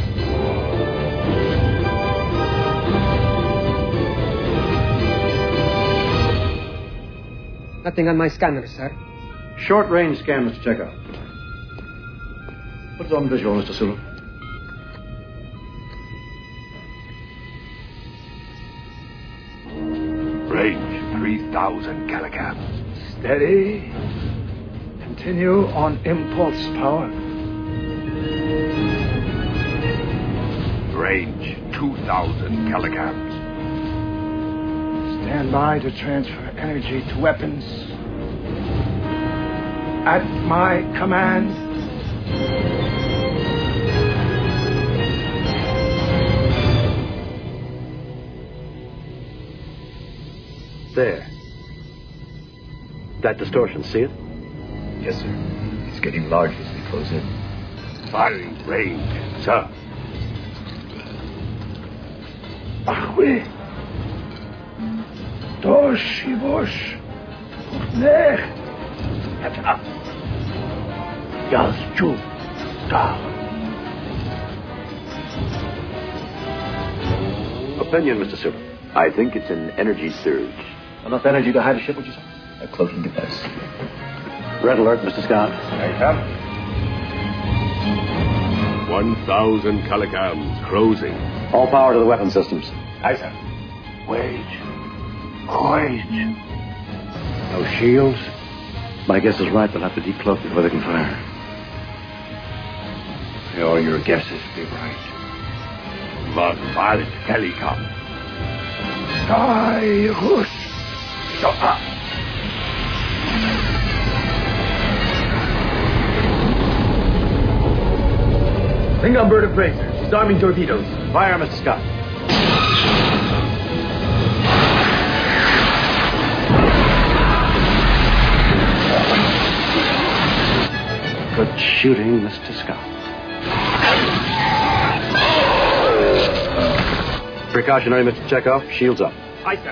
Nothing on my scanner, sir. Short-range scan, Mr. Chekhov. Put it on visual, Mr. Sulu. Range 3,000 kilograms. Steady. Continue on impulse power. Range 2,000 kilograms. Stand by to transfer energy to weapons. At my command. There. That distortion, see it? Yes, sir. It's getting larger as we close in. Firing range, sir. Achwe. Dorshivosh. Nech. Catch up. Yazju. Down. Opinion, Mr. Sulu. I think it's an energy surge. Enough energy to hide a ship, would you say? A cloaking device. Red alert, Mr. Scott. I have. 1,000 kilograms, closing. All power to the weapon systems. Aye, sir. Wage. No shields? My guess is right. They'll have to decloak before they can fire. May all your guesses be right. Von Bald Helikam. Die, Rush! Shut up! Bring on bird appraiser. She's arming torpedoes. Fire, Mr. Scott. Good shooting, Mr. Scott. Precautionary, Mr. Chekhov. Shields up. Aye, sir.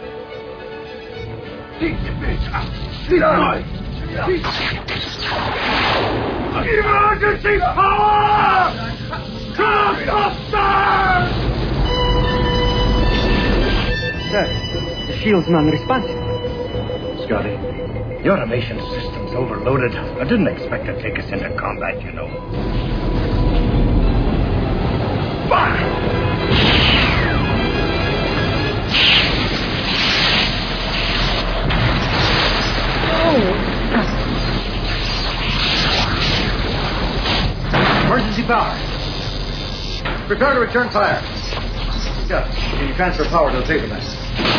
Emergency power! Sir, the shield's non-responsive. Scotty, the automation system's overloaded. I didn't expect to take us into combat, you know. Emergency power. Prepare to return fire. Scott, can you transfer power to the paper mast?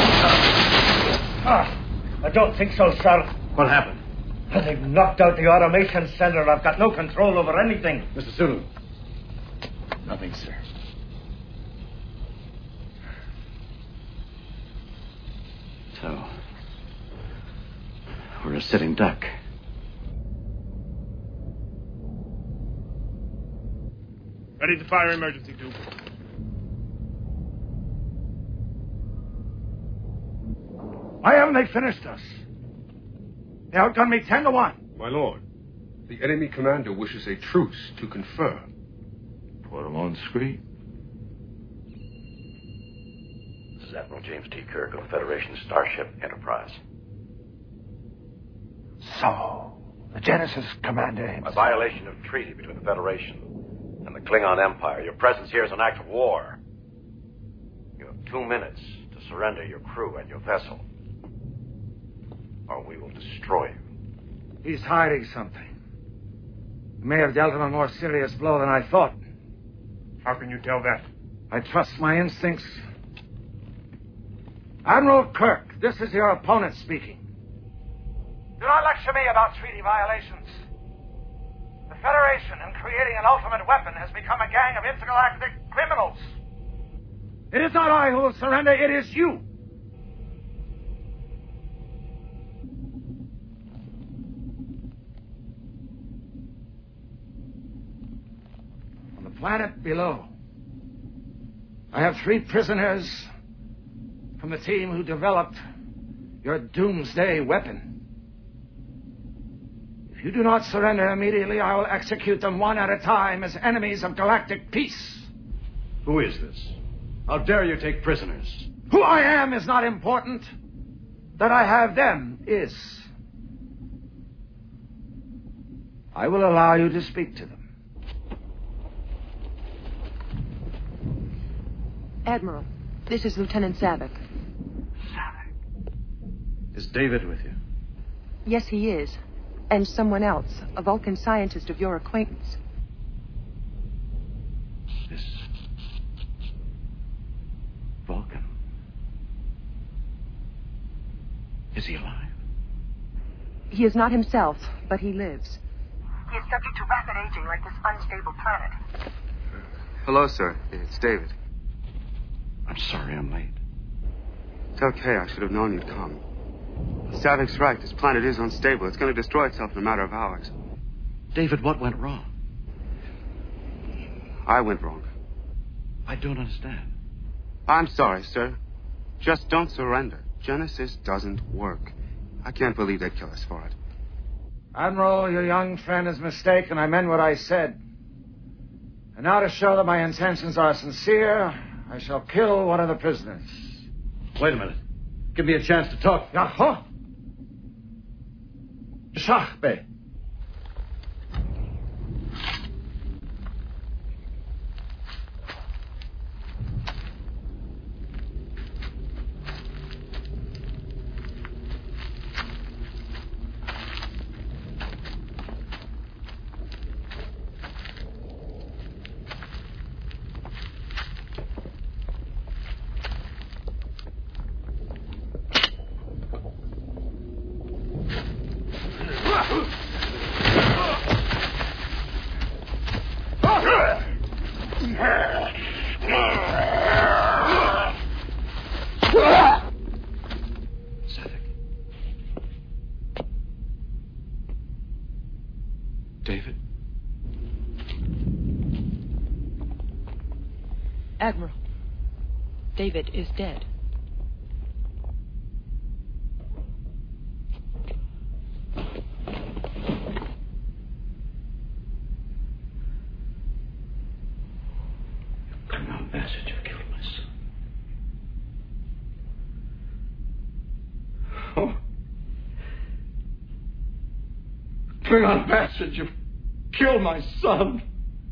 I don't think so, sir. What happened? They've knocked out the automation center. I've got no control over anything. Mr. Sulu. Nothing, sir. So, we're a sitting duck. Ready to fire emergency tube. Why haven't they finished us? They outgunned me 10-1. My lord, the enemy commander wishes a truce to confer. Put him on screen. This is Admiral James T. Kirk of Federation Starship Enterprise. So, the Genesis commander A himself. violation of treaty between the Federation and the Klingon Empire. Your presence here is an act of war. You have 2 minutes to surrender your crew and your vessel, or we will destroy you. He's hiding something. He may have dealt him a more serious blow than I thought. How can you tell that? I trust my instincts. Admiral Kirk, this is your opponent speaking. Do not lecture me about treaty violations. The Federation, in creating an ultimate weapon, has become a gang of intergalactic criminals. It is not I who will surrender, it is you. On the planet below, I have 3 prisoners from the team who developed your doomsday weapon. If you do not surrender immediately, I will execute them one at a time as enemies of galactic peace. Who is this? How dare you take prisoners? Who I am is not important. That I have them is. I will allow you to speak to them. Admiral, this is Lieutenant Savick. Is David with you? Yes, he is. And someone else, a Vulcan scientist of your acquaintance. This Vulcan. Is he alive? He is not himself, but he lives. He is subject to rapid aging like this unstable planet. Hello, sir. It's David. I'm sorry I'm late. It's okay. I should have known you'd come. Savik's right. This planet is unstable. It's going to destroy itself in a matter of hours. David, what went wrong? I went wrong. I don't understand. I'm sorry, sir. Just don't surrender. Genesis doesn't work. I can't believe they'd kill us for it. Admiral, your young friend is mistaken. I meant what I said. And now to show that my intentions are sincere, I shall kill one of the prisoners. Wait a minute. Give me a chance to talk. Yaho! Shahbe. David? Admiral, David is dead. Klingon bastard, you killed my son. Oh. Klingon bastard, you've killed my son.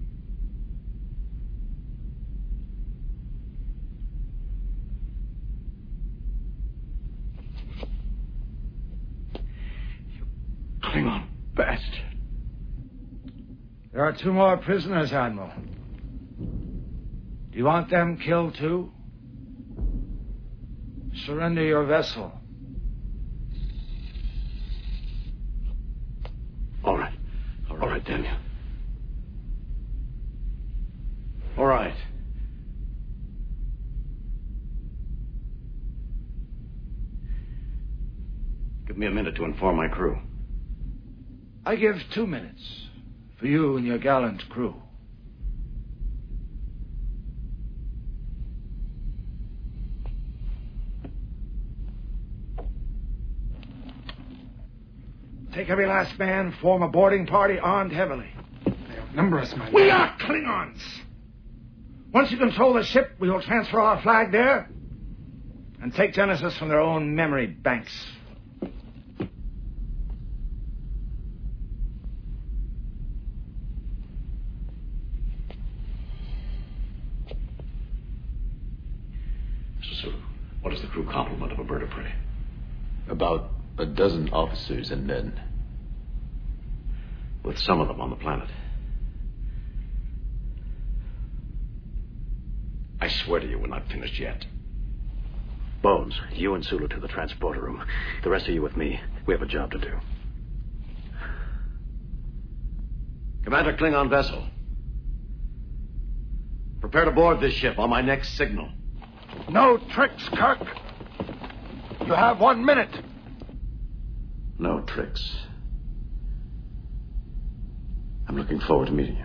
You Klingon bastard. There are 2 more prisoners, Admiral. Do you want them killed too? Surrender your vessel. All right, Daniel. All right. Give me a minute to inform my crew. I give 2 minutes for you and your gallant crew. Take every last man, form a boarding party armed heavily. They outnumber us, my We are Klingons! Once you control the ship, we will transfer our flag there and take Genesis from their own memory banks. Mr. Sulu, what is the crew complement of a bird of prey? About a dozen officers and men. With some of them on the planet. I swear to you, we're not finished yet. Bones, you and Sulu to the transporter room. The rest of you with me. We have a job to do. Commander Klingon vessel. Prepare to board this ship on my next signal. No tricks, Kirk. You have 1 minute. No tricks. I'm looking forward to meeting you.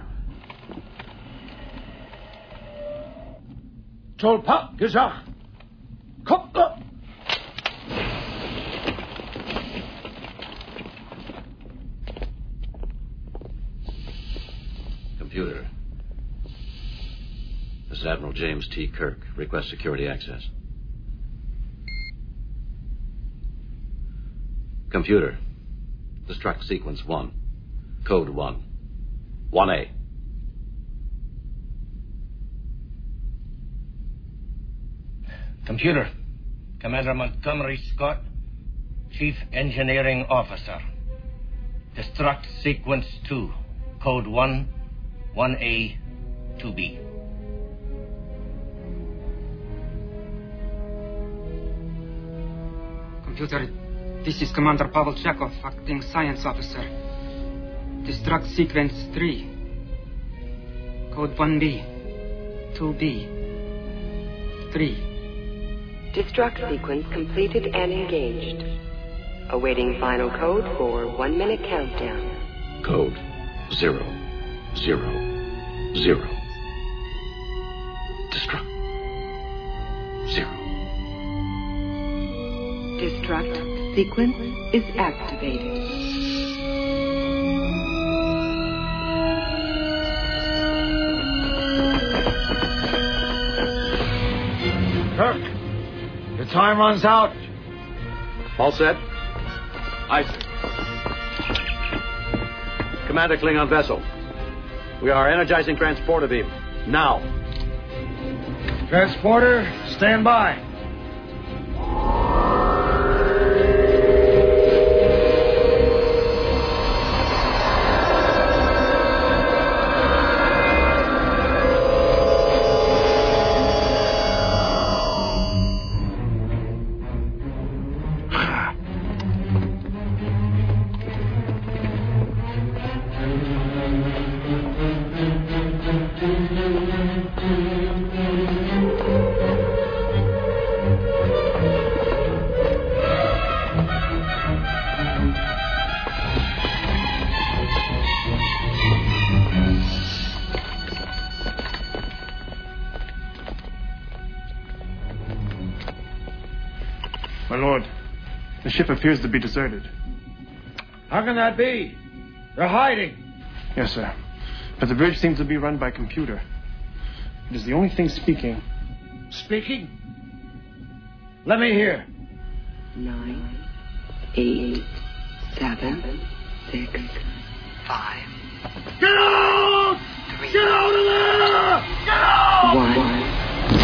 Tolpa, Gizach. Kopka. Computer. This is Admiral James T. Kirk. Request security access. Computer. Destruct sequence 1. Code 1. 1A. Computer. Commander Montgomery Scott, Chief Engineering Officer. Destruct sequence 2. Code 1. 1A. 2B. Computer, this is Commander Pavel Chekhov, acting science officer. Destruct sequence 3. Code 1B. 2B. 3. Destruct sequence completed and engaged. Awaiting final code for 1 minute countdown. Code 0, 0, 0. Destruct. 0. Destruct sequence is activated. Kirk, your time runs out. All set? Aye, sir. Commander Klingon vessel. We are energizing transporter beam. Now. Transporter, stand by. My lord, the ship appears to be deserted. How can that be? They're hiding. Yes, sir. But the bridge seems to be run by computer. It is the only thing speaking. Speaking? Let me hear. 9, 8, 7, 6, 5. Get out! 3, Get out of there! Get out! 1.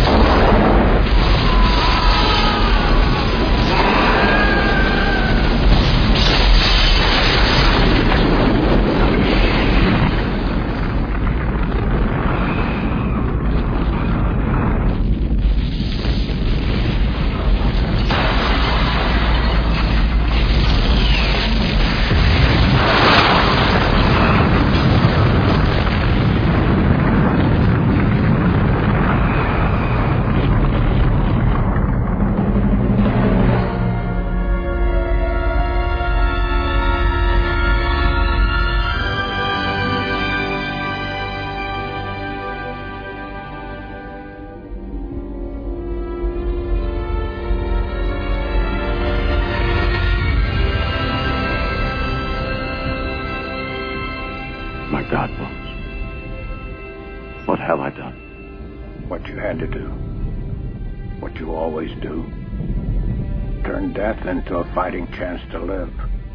My God, Bones. What have I done? What you had to do. What you always do. Turn death into a fighting chance to live.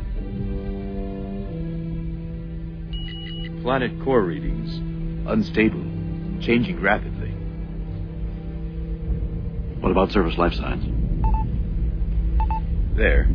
Planet core readings. Unstable. Changing rapidly. What about surface life signs? There.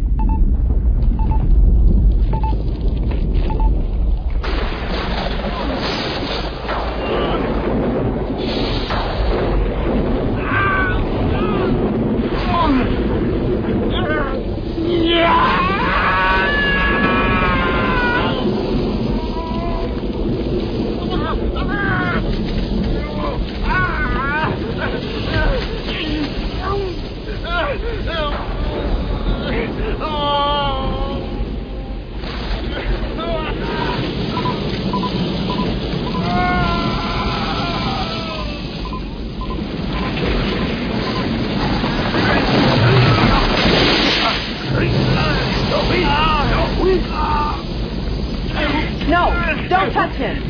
No, don't touch him.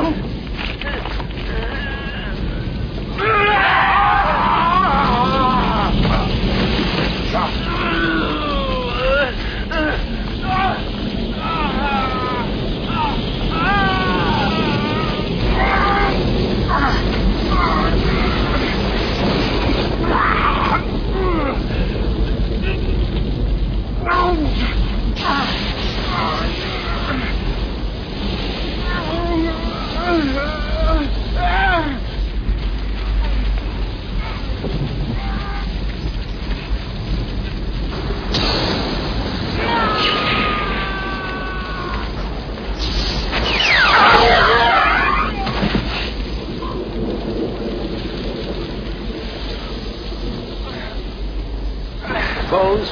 Bones?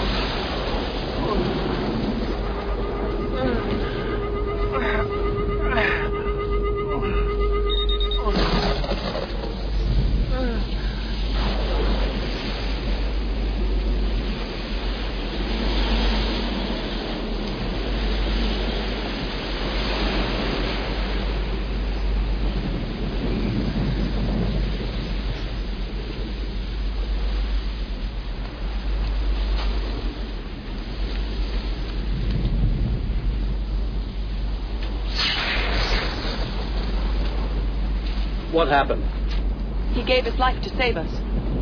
What happened? He gave his life to save us.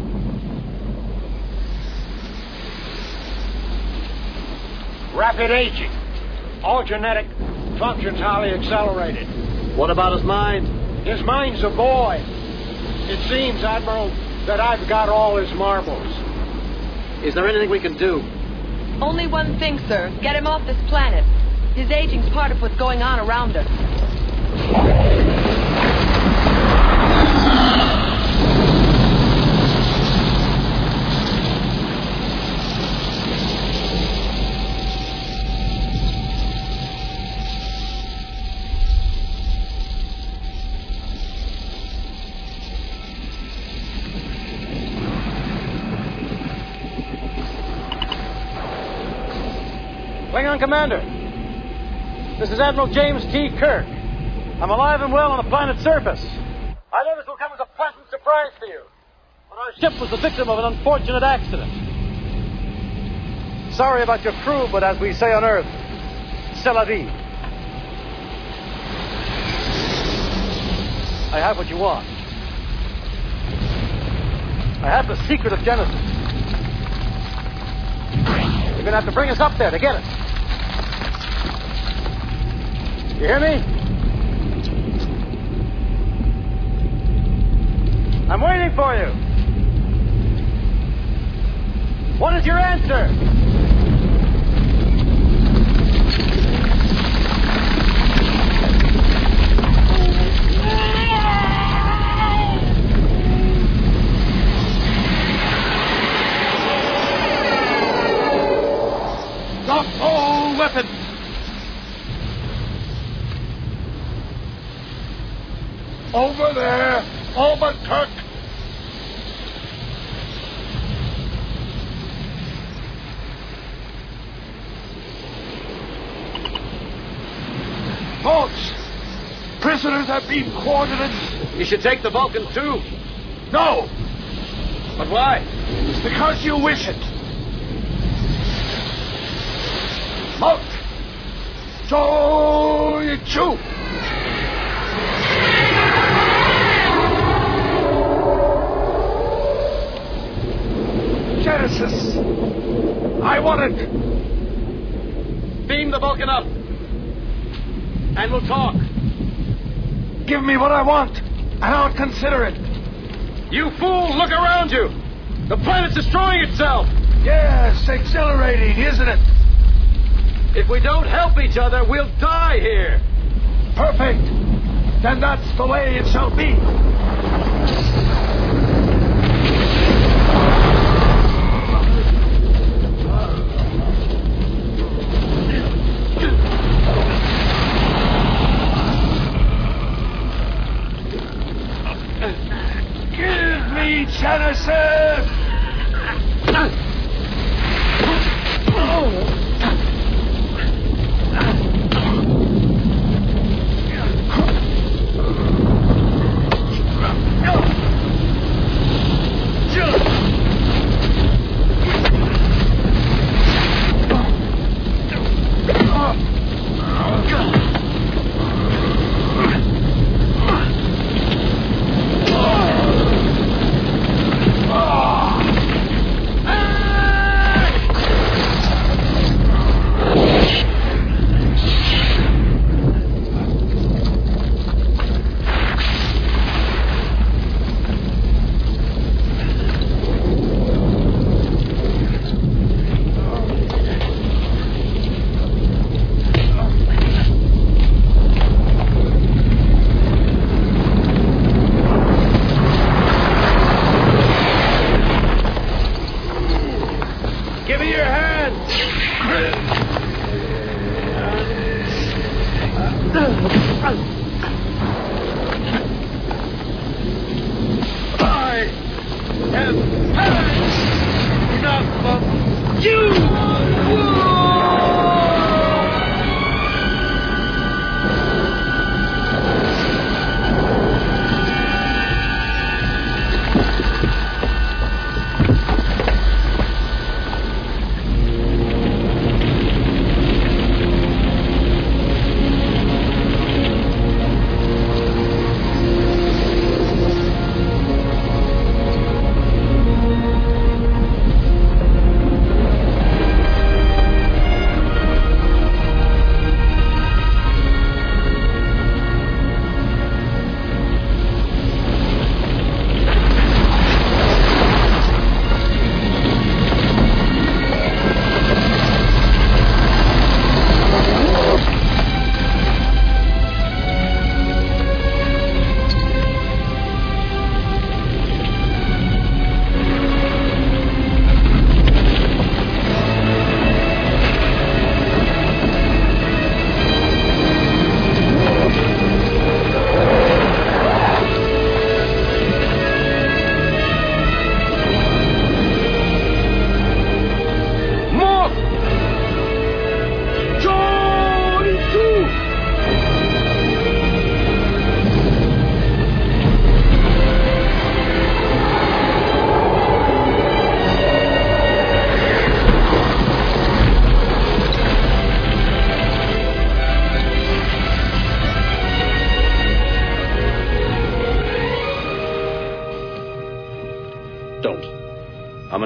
Rapid aging. All genetic functions highly accelerated. What about his mind? His mind's a boy. It seems, Admiral, that I've got all his marbles. Is there anything we can do? Only one thing, sir. Get him off this planet. His aging's part of what's going on around us. Klingon Commander. This is Admiral James T. Kirk. I'm alive and well on the planet's surface. I know this will come as a pleasant surprise to you, but our ship was the victim of an unfortunate accident. Sorry about your crew, but as we say on Earth, c'est la vie. I have what you want. I have the secret of Genesis. You're going to have to bring us up there to get it. You hear me? I'm waiting for you. What is your answer? Drop all weapons! Over there! All but Kirk! Folks! Prisoners have been coordinated. You should take the Vulcan too. No! But why? It's because you wish it. Look! Chu! Genesis! I want it! Beam the Vulcan up. And we'll talk. Give me what I want, and I'll consider it. You fool, look around you. The planet's destroying itself. Yes, exhilarating, isn't it? If we don't help each other, we'll die here. Perfect. Then that's the way it shall be. Give me Genesis!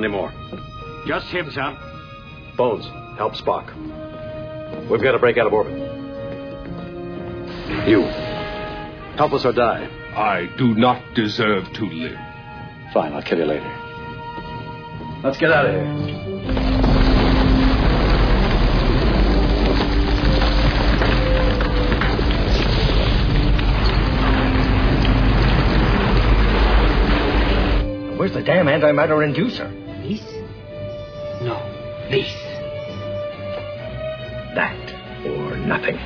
anymore. Just him, sir. Bones, help Spock. We've got to break out of orbit. You, help us or die. I do not deserve to live. Fine, I'll kill you later. Let's get out of here. Where's the damn antimatter inducer? This? No, this. That or nothing.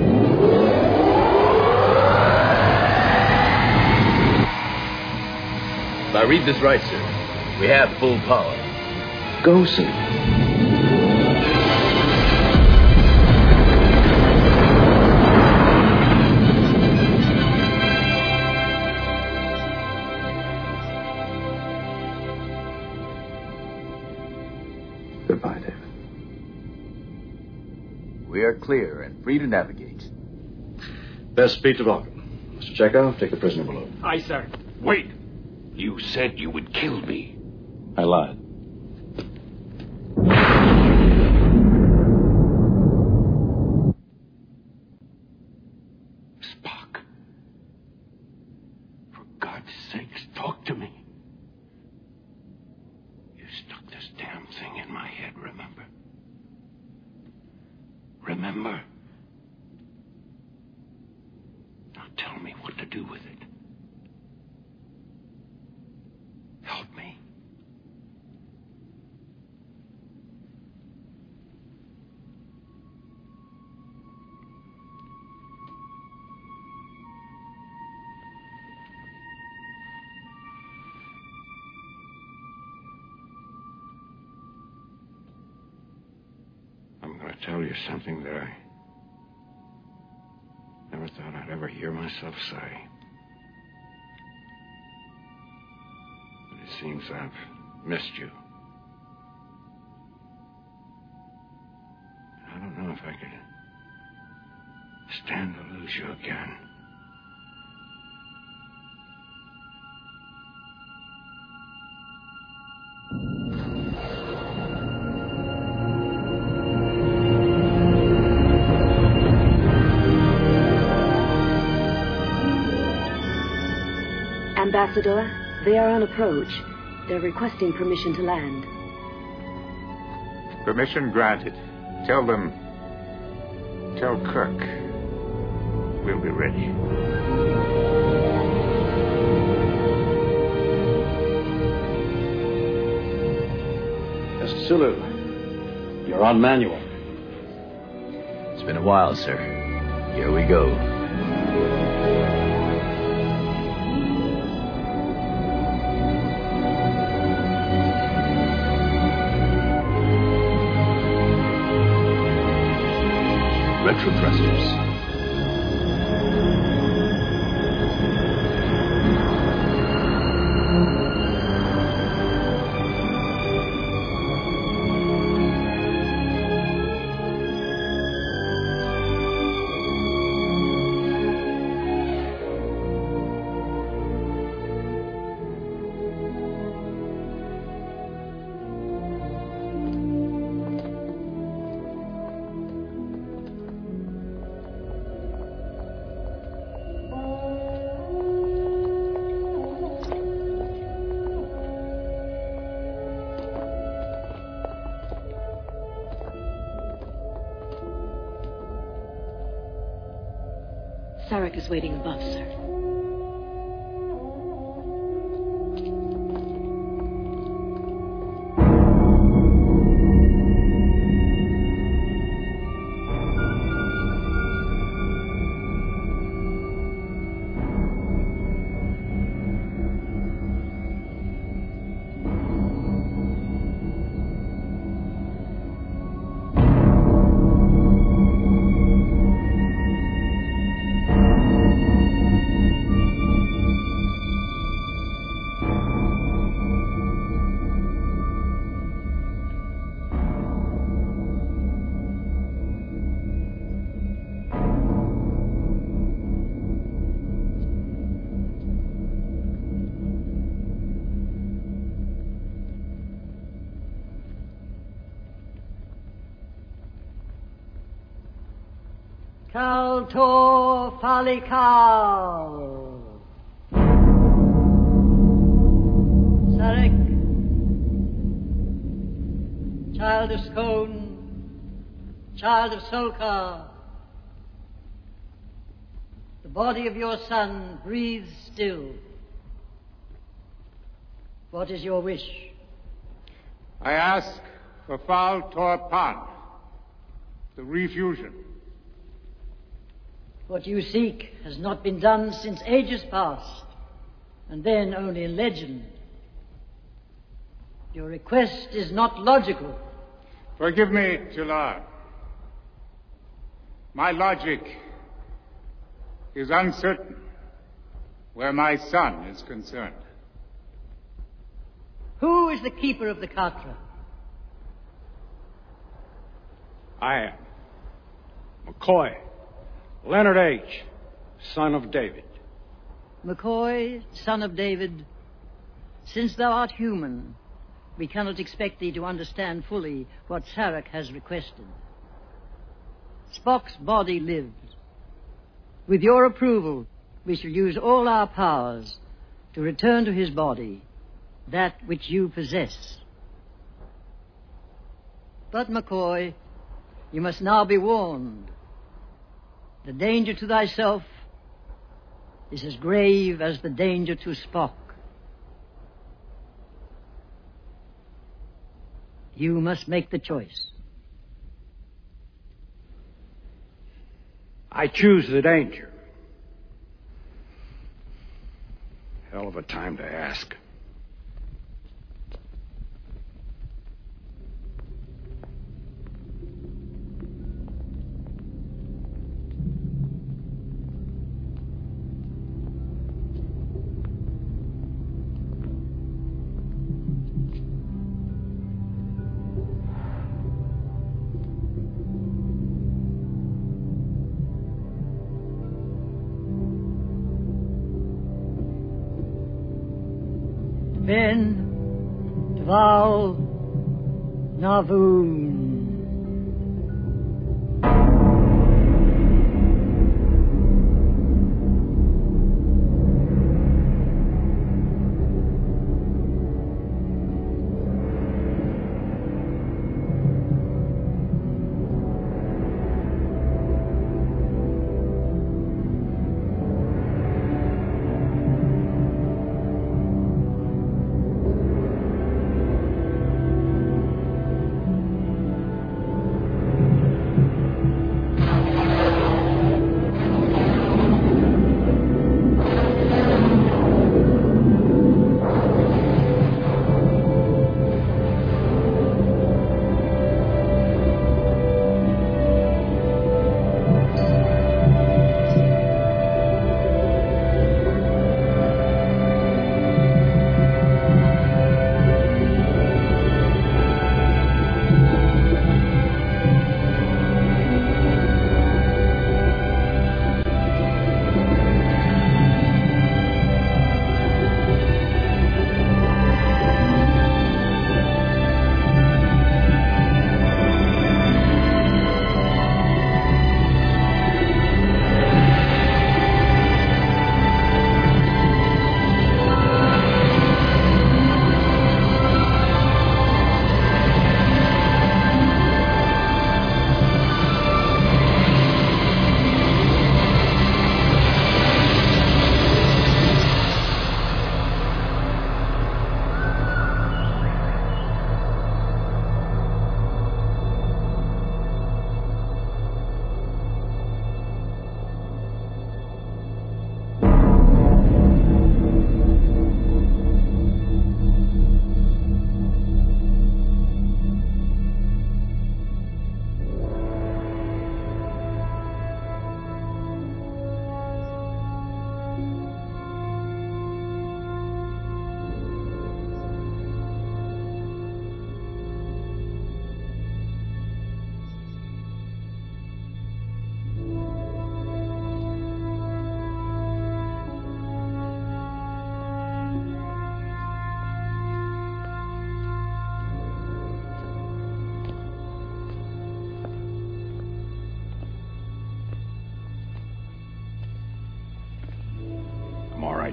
If I read this right, sir, we have full power. Go see. Goodbye, David. We are clear and free to navigate. Best speed to Vulcan. Mr. Chekhov, take the prisoner below. Aye, sir. Wait. You said you would kill me. I lied. Spock. For God's sakes, talk to me. You stuck this damn thing in my head, remember? Remember? Now tell me what to do with it. Help me. I'm going to tell you something that I never thought I'd ever hear myself say. But it seems I've missed you. I don't know if I could stand to lose you again. Ambassador, they are on approach. They're requesting permission to land. Permission granted. Tell Kirk we'll be ready. Mr. Sulu, you're on manual. It's been a while, sir. Here we go. Retrothrusters. Sarek is waiting above, sir. Kaltor Falikal. Sarek, child of Skone, child of Solkar, the body of your son breathes still. What is your wish? I ask for Fal Torpan, the refusion. What you seek has not been done since ages past, and then only in legend. Your request is not logical. Forgive me, Jalal. My logic is uncertain where my son is concerned. Who is the keeper of the Katra? I am. McCoy, Leonard H., son of David. McCoy, son of David, since thou art human, we cannot expect thee to understand fully what Sarek has requested. Spock's body lives. With your approval, we shall use all our powers to return to his body that which you possess. But, McCoy, you must now be warned. The danger to thyself is as grave as the danger to Spock. You must make the choice. I choose the danger. Hell of a time to ask. Ben Dval Navun.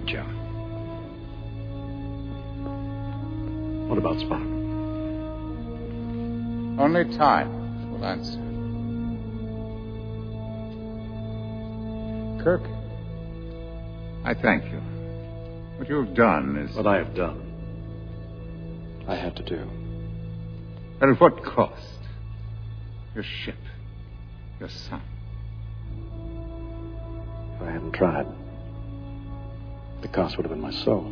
Jim. What about Spock? Only time will answer. Kirk, I thank you. What you have done is... What I have done, I had to do. But at what cost? Your ship. Your son. If I hadn't tried, the cost would have been my soul.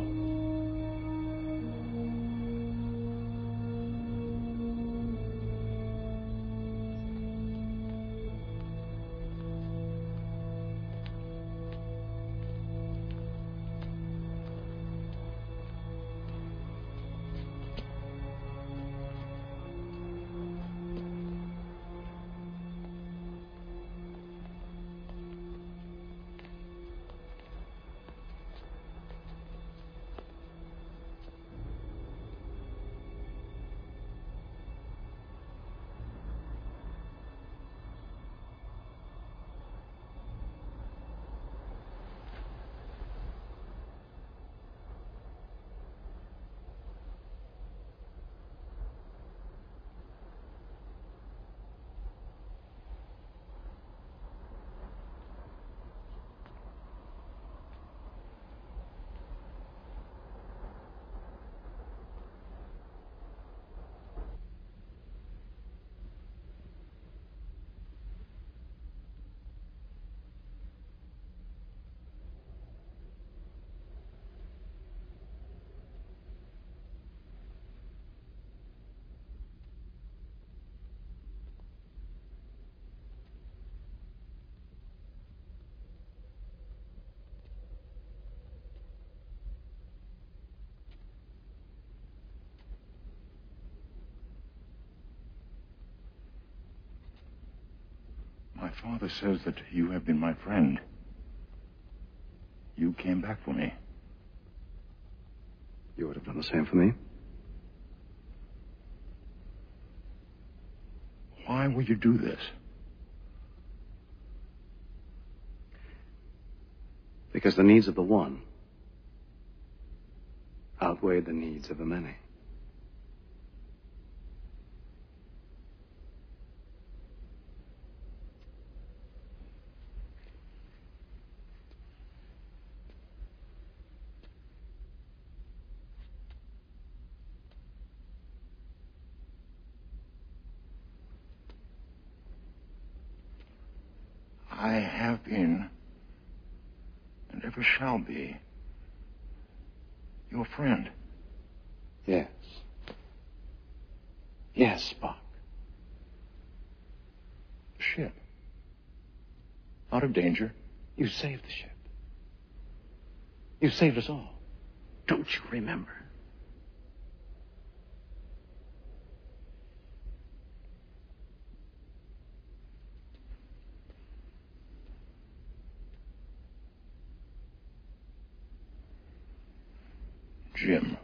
My father says that you have been my friend. You came back for me. You would have done the same for me? Why would you do this? Because the needs of the one outweigh the needs of the many. I have been, and ever shall be, your friend. Yes. Yes, Spock. The ship. Out of danger. You saved the ship. You saved us all. Don't you remember? Jim.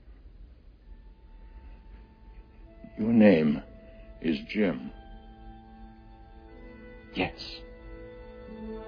Your name is Jim. Yes.